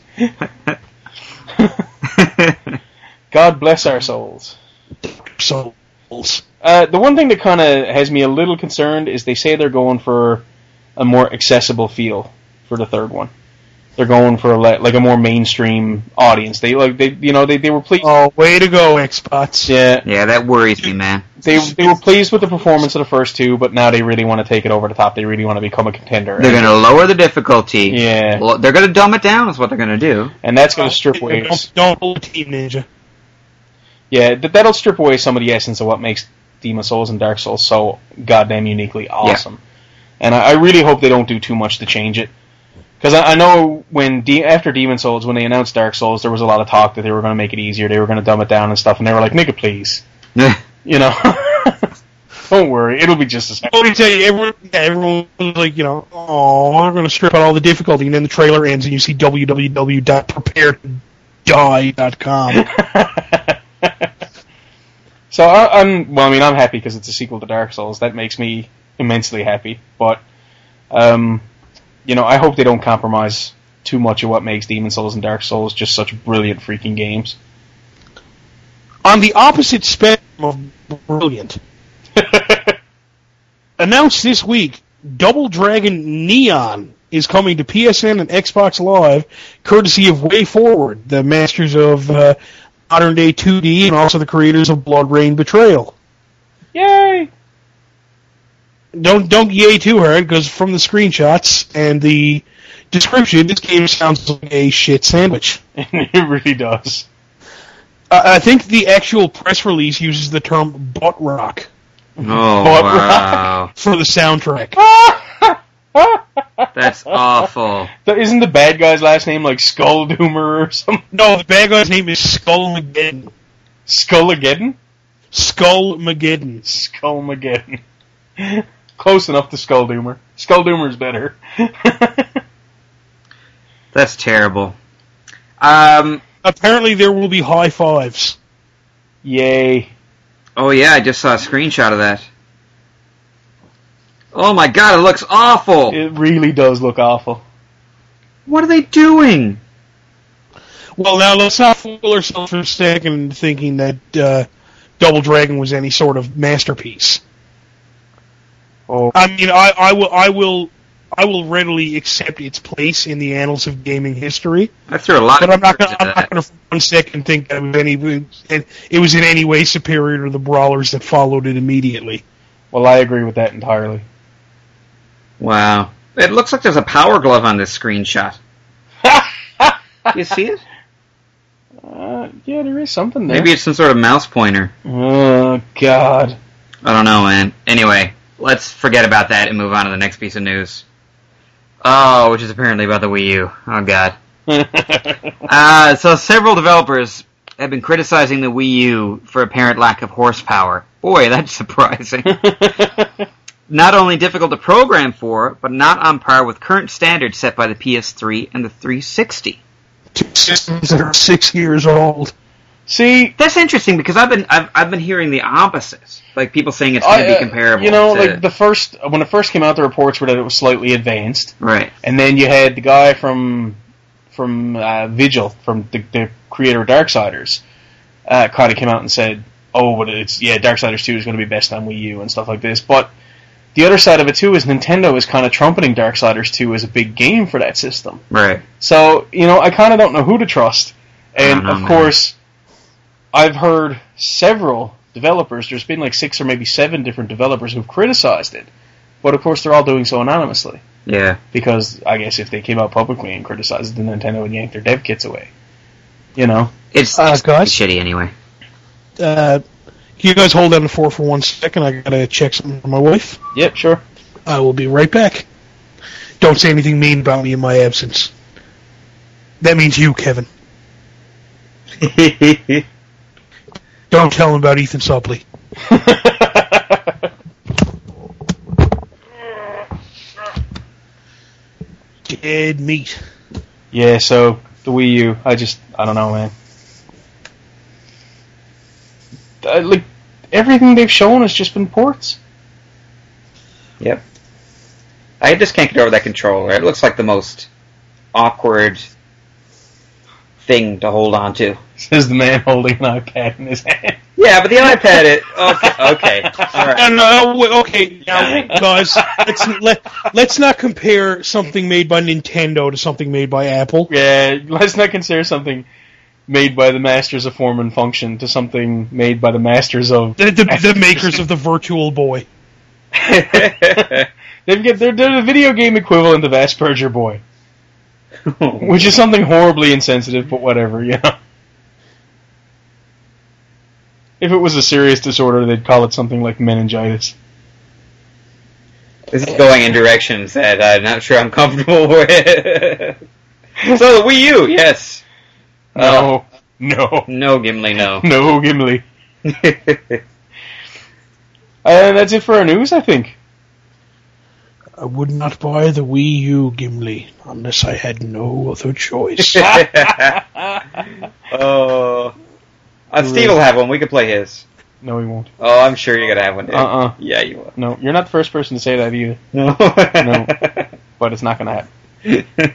[SPEAKER 4] God bless our souls.
[SPEAKER 2] Souls.
[SPEAKER 4] The one thing that kind of has me a little concerned is they say they're going for a more accessible feel for the third one. They're going for like a more mainstream audience. They were pleased.
[SPEAKER 2] Oh, way to go, Xbox.
[SPEAKER 4] Yeah,
[SPEAKER 3] Yeah, that worries me, man.
[SPEAKER 4] they were pleased with the performance of the first two, but now they really want to take it over the top. They really want to become a contender.
[SPEAKER 3] They're going to lower the difficulty.
[SPEAKER 4] Yeah.
[SPEAKER 3] Well, they're going to dumb it down is what they're going to do.
[SPEAKER 4] And that's going to strip away.
[SPEAKER 2] Don't pull Team Ninja.
[SPEAKER 4] Yeah, that'll strip away some of the essence of what makes Demon Souls and Dark Souls so goddamn uniquely awesome. Yeah. And I really hope they don't do too much to change it. Because I know after Demon Souls, when they announced Dark Souls, there was a lot of talk that they were going to make it easier, they were going to dumb it down and stuff, and they were like, nigga, please. You know? Don't worry, it'll be just as
[SPEAKER 2] Let me tell you, everyone was like, oh, we're going to strip out all the difficulty, and then the trailer ends and you see www.preparetodie.com.
[SPEAKER 4] So I'm happy because it's a sequel to Dark Souls. That makes me immensely happy, but I hope they don't compromise too much of what makes Demon Souls and Dark Souls just such brilliant freaking games.
[SPEAKER 2] On the opposite spectrum of brilliant, announced this week, Double Dragon Neon is coming to PSN and Xbox Live, courtesy of WayForward, the masters of modern-day 2D and also the creators of Blood Rain Betrayal.
[SPEAKER 4] Yay!
[SPEAKER 2] Don't yay too hard, because from the screenshots and the description, this game sounds like a shit sandwich.
[SPEAKER 4] It really does.
[SPEAKER 2] I think the actual press release uses the term butt rock.
[SPEAKER 3] Oh, wow.
[SPEAKER 2] For the soundtrack.
[SPEAKER 3] That's awful.
[SPEAKER 4] Isn't the bad guy's last name like Skulldoomer or something?
[SPEAKER 2] No, the bad guy's name is Skullmageddon.
[SPEAKER 4] Skullageddon?
[SPEAKER 2] Skullmageddon.
[SPEAKER 4] Skullmageddon. Close enough to Skulldoomer. Skulldoomer's better.
[SPEAKER 3] That's terrible.
[SPEAKER 2] Apparently there will be high fives.
[SPEAKER 4] Yay.
[SPEAKER 3] Oh yeah, I just saw a screenshot of that. Oh my god, it looks awful!
[SPEAKER 4] It really does look awful.
[SPEAKER 3] What are they doing?
[SPEAKER 2] Well, now let's not fool ourselves for a second thinking that Double Dragon was any sort of masterpiece.
[SPEAKER 4] Oh.
[SPEAKER 2] I mean, I will readily accept its place in the annals of gaming history.
[SPEAKER 3] I threw a lot.
[SPEAKER 2] But I'm not going to for 1 second think that it was in any way superior to the brawlers that followed it immediately.
[SPEAKER 4] Well, I agree with that entirely.
[SPEAKER 3] Wow. It looks like there's a power glove on this screenshot. You see it?
[SPEAKER 4] Yeah, there is something there.
[SPEAKER 3] Maybe it's some sort of mouse pointer.
[SPEAKER 4] Oh, God.
[SPEAKER 3] I don't know, man. Anyway, let's forget about that and move on to the next piece of news. Oh, which is apparently about the Wii U. Oh, God. So several developers have been criticizing the Wii U for apparent lack of horsepower. Boy, that's surprising. Not only difficult to program for, but not on par with current standards set by the PS3 and the 360.
[SPEAKER 2] Two systems that are 6 years old.
[SPEAKER 4] See,
[SPEAKER 3] that's interesting because I've been hearing the opposite. Like people saying it's going to be comparable.
[SPEAKER 4] Like when it first came out, the reports were that it was slightly advanced.
[SPEAKER 3] Right.
[SPEAKER 4] And then you had the guy from Vigil, from the creator of Darksiders, kind of came out and said, "Oh, but Darksiders 2 is going to be best on Wii U and stuff like this." But the other side of it too is Nintendo is kind of trumpeting Darksiders 2 as a big game for that system.
[SPEAKER 3] Right.
[SPEAKER 4] So I kind of don't know who to trust. And of course, I've heard several developers. There's been like 6 or maybe 7 different developers who've criticized it, but of course they're all doing so anonymously.
[SPEAKER 3] Yeah. Because
[SPEAKER 4] I guess if they came out publicly and criticized it, then Nintendo would yank their dev kits away.
[SPEAKER 3] It's
[SPEAKER 2] guys,
[SPEAKER 3] shitty anyway.
[SPEAKER 2] Can you guys hold down the fort for 1 second? I gotta check something for my wife.
[SPEAKER 4] Yep, sure.
[SPEAKER 2] I will be right back. Don't say anything mean about me in my absence. That means you, Kevin. Don't tell him about Ethan Suppley. Dead meat.
[SPEAKER 4] Yeah, so the Wii U, I don't know, man. Like, everything they've shown has just been ports.
[SPEAKER 3] Yep. I just can't get over that controller. It looks like the most awkward thing to hold on to.
[SPEAKER 4] Says the man holding an iPad in his hand.
[SPEAKER 3] Yeah, but the iPad, okay. All right.
[SPEAKER 2] No, okay, now, guys, let's not compare something made by Nintendo to something made by Apple.
[SPEAKER 4] Yeah, let's not consider something made by the masters of form and function to something made by the masters of...
[SPEAKER 2] The makers of the Virtual Boy.
[SPEAKER 4] They're the video game equivalent of Asperger Boy. Which is something horribly insensitive, but whatever, you know. If it was a serious disorder, they'd call it something like meningitis.
[SPEAKER 3] This is going in directions that I'm not sure I'm comfortable with. So, the Wii U, yes.
[SPEAKER 4] No,
[SPEAKER 3] Gimli, no.
[SPEAKER 4] No, Gimli. That's it for our news, I think.
[SPEAKER 2] I would not buy the Wii U, Gimli, unless I had no other choice.
[SPEAKER 3] Steve will have one. We could play his.
[SPEAKER 4] No, he won't.
[SPEAKER 3] Oh, I'm sure you're going to have one, dude. Yeah, you will.
[SPEAKER 4] No, you're not the first person to say that either.
[SPEAKER 3] No.
[SPEAKER 4] No, but it's not going to happen.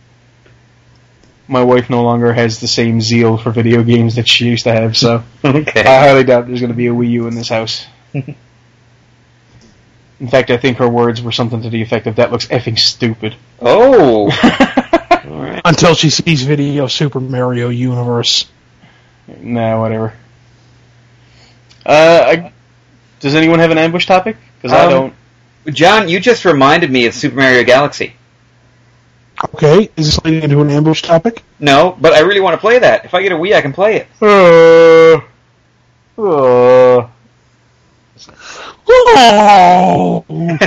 [SPEAKER 4] My wife no longer has the same zeal for video games that she used to have, so
[SPEAKER 3] okay.
[SPEAKER 4] I highly doubt there's going to be a Wii U in this house. In fact, I think her words were something to the effect of, "That looks effing stupid."
[SPEAKER 3] Oh!
[SPEAKER 2] Right. Until she sees video of Super Mario Universe.
[SPEAKER 4] Nah, whatever. Does anyone have an ambush topic? Because I don't.
[SPEAKER 3] John, you just reminded me of Super Mario Galaxy.
[SPEAKER 2] Okay, is this leading into an ambush topic?
[SPEAKER 3] No, but I really want to play that. If I get a Wii, I can play it.
[SPEAKER 2] Oh!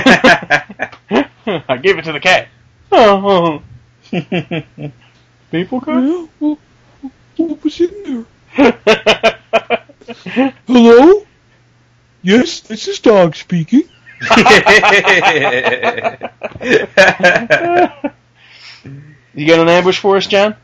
[SPEAKER 4] I gave it to the cat. Oh. People come?
[SPEAKER 2] What was in there? Hello? Yes, this is Dog speaking.
[SPEAKER 4] You got an ambush for us, John?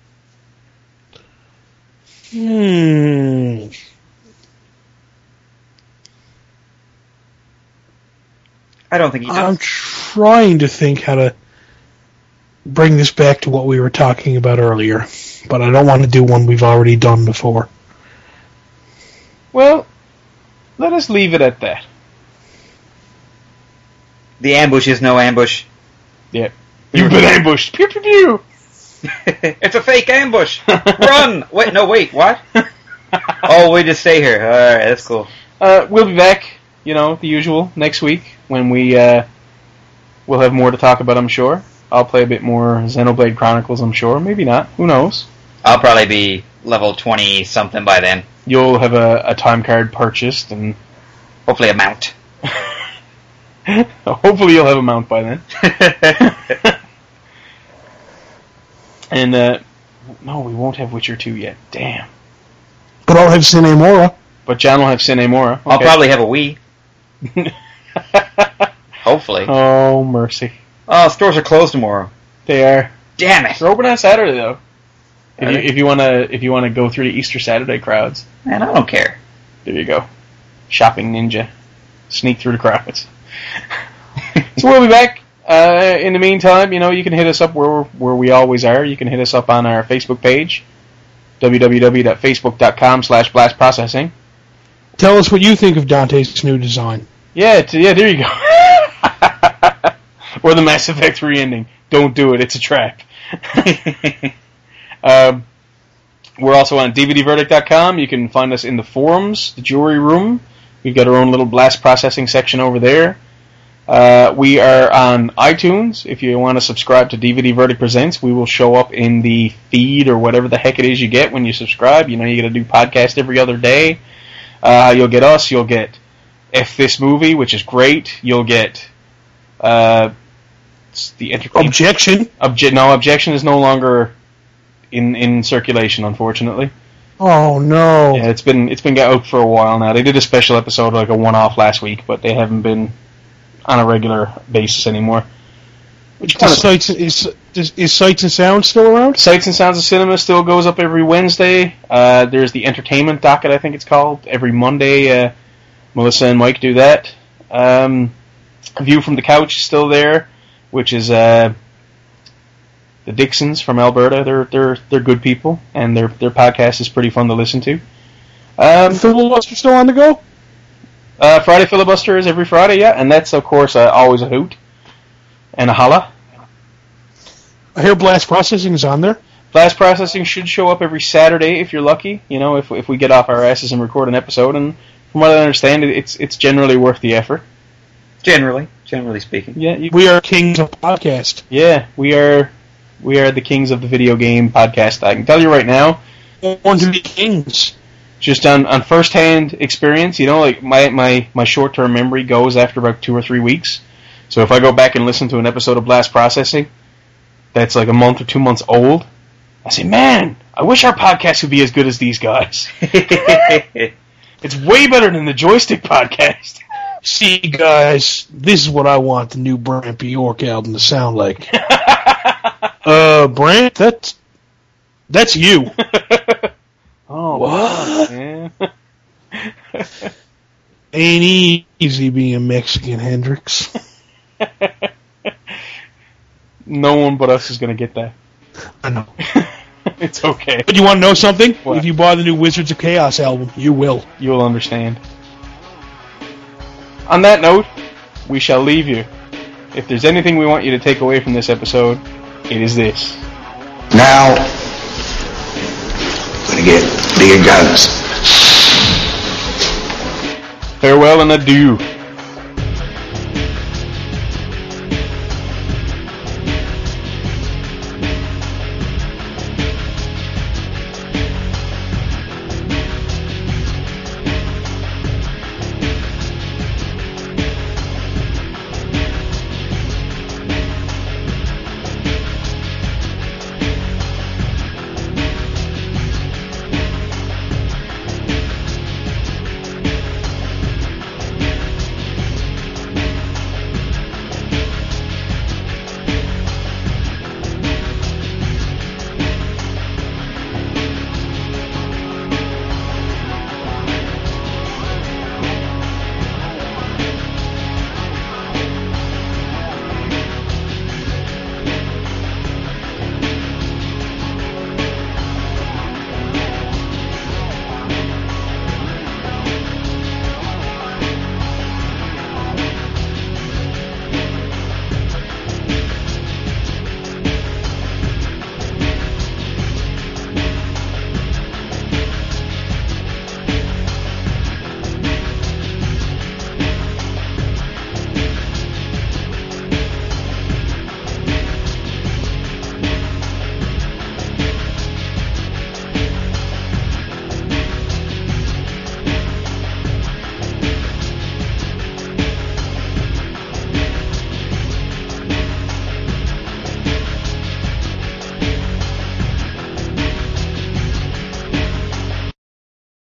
[SPEAKER 3] I don't think he does.
[SPEAKER 2] I'm trying to think how to bring this back to what we were talking about earlier, but I don't want to do one we've already done before.
[SPEAKER 4] Well, let us leave it at that.
[SPEAKER 3] The ambush is no ambush.
[SPEAKER 4] Yep. You've been ambushed. Pew, pew, pew.
[SPEAKER 3] It's a fake ambush. Run! Wait, what? Oh, we just stay here. Alright, that's cool.
[SPEAKER 4] We'll be back, the usual, next week, when we'll have more to talk about, I'm sure. I'll play a bit more Xenoblade Chronicles, I'm sure. Maybe not. Who knows?
[SPEAKER 3] I'll probably be level 20-something by then.
[SPEAKER 4] You'll have a time card purchased, and...
[SPEAKER 3] hopefully a mount.
[SPEAKER 4] Hopefully you'll have a mount by then. And, no, we won't have Witcher 2 yet. Damn.
[SPEAKER 2] But I'll have Cinemora.
[SPEAKER 4] But John will have Cinemora. Okay.
[SPEAKER 3] I'll probably have a Wii. Hopefully.
[SPEAKER 4] Oh, mercy.
[SPEAKER 3] Oh, stores are closed tomorrow.
[SPEAKER 4] They are.
[SPEAKER 3] Damn it.
[SPEAKER 4] They're open on Saturday, though. If you wanna go through the Easter Saturday crowds.
[SPEAKER 3] Man, I don't care.
[SPEAKER 4] There you go. Shopping ninja. Sneak through the crowds. So we'll be back. In the meantime, you can hit us up where we always are. You can hit us up on our Facebook page, www.facebook.com/blastprocessing.
[SPEAKER 2] Tell us what you think of Dante's new design.
[SPEAKER 4] Yeah, there you go. Or the Mass Effect 3 ending. Don't do it, it's a trap. We're also on DVDverdict.com. You can find us in the forums, the jury room. We've got our own little blast processing section over there. We are on iTunes. If you want to subscribe to DVD Verdict Presents, we will show up in the feed or whatever the heck it is you get when you subscribe. You get a new podcast every other day. You'll get us. You'll get F This Movie, which is great. You'll get the entertainment.
[SPEAKER 2] Objection.
[SPEAKER 4] No, Objection is no longer in circulation, unfortunately.
[SPEAKER 2] Oh no!
[SPEAKER 4] Yeah, it's been out for a while now. They did a special episode, like a one-off last week, but they haven't been on a regular basis anymore.
[SPEAKER 2] Is Sights and Sounds still around?
[SPEAKER 4] Sights and Sounds of Cinema still goes up every Wednesday. There's the Entertainment Docket, I think it's called, every Monday. Melissa and Mike do that. View from the Couch is still there, which is the Dixons from Alberta. They're good people, and their podcast is pretty fun to listen to.
[SPEAKER 2] Filibuster still on the go?
[SPEAKER 4] Friday Filibuster is every Friday, yeah, and that's of course always a hoot and a holla.
[SPEAKER 2] I hear Blast Processing is on there.
[SPEAKER 4] Blast Processing should show up every Saturday if you're lucky. You know, if we get off our asses and record an episode, and from what I understand, it's generally worth the effort.
[SPEAKER 3] Generally speaking.
[SPEAKER 4] Yeah,
[SPEAKER 2] we are kings of podcast.
[SPEAKER 4] Yeah, we are the kings of the video game podcast. I can tell you right now,
[SPEAKER 2] Born to be kings.
[SPEAKER 4] just on first-hand experience, you know, like my short-term memory goes after about 2 or 3 weeks. So if I go back and listen to an episode of Blast Processing that's like a month or 2 months old, I say, man, I wish our podcast would be as good as these guys. It's way better than the Joystick podcast.
[SPEAKER 2] See, guys, this is what I want the new Brant Bjork album to sound like. Brant, that's you.
[SPEAKER 4] Oh,
[SPEAKER 2] What?
[SPEAKER 4] man.
[SPEAKER 2] Ain't easy being Mexican, Hendrix.
[SPEAKER 4] No one but us is going to get that.
[SPEAKER 2] I know.
[SPEAKER 4] It's okay.
[SPEAKER 2] But you want to know something?
[SPEAKER 4] What?
[SPEAKER 2] If you buy the new Wizards of Chaos album, you will.
[SPEAKER 4] You'll understand. On that note, we shall leave you. If there's anything we want you to take away from this episode, it is this.
[SPEAKER 5] Now, gonna get big guns.
[SPEAKER 4] Farewell and adieu.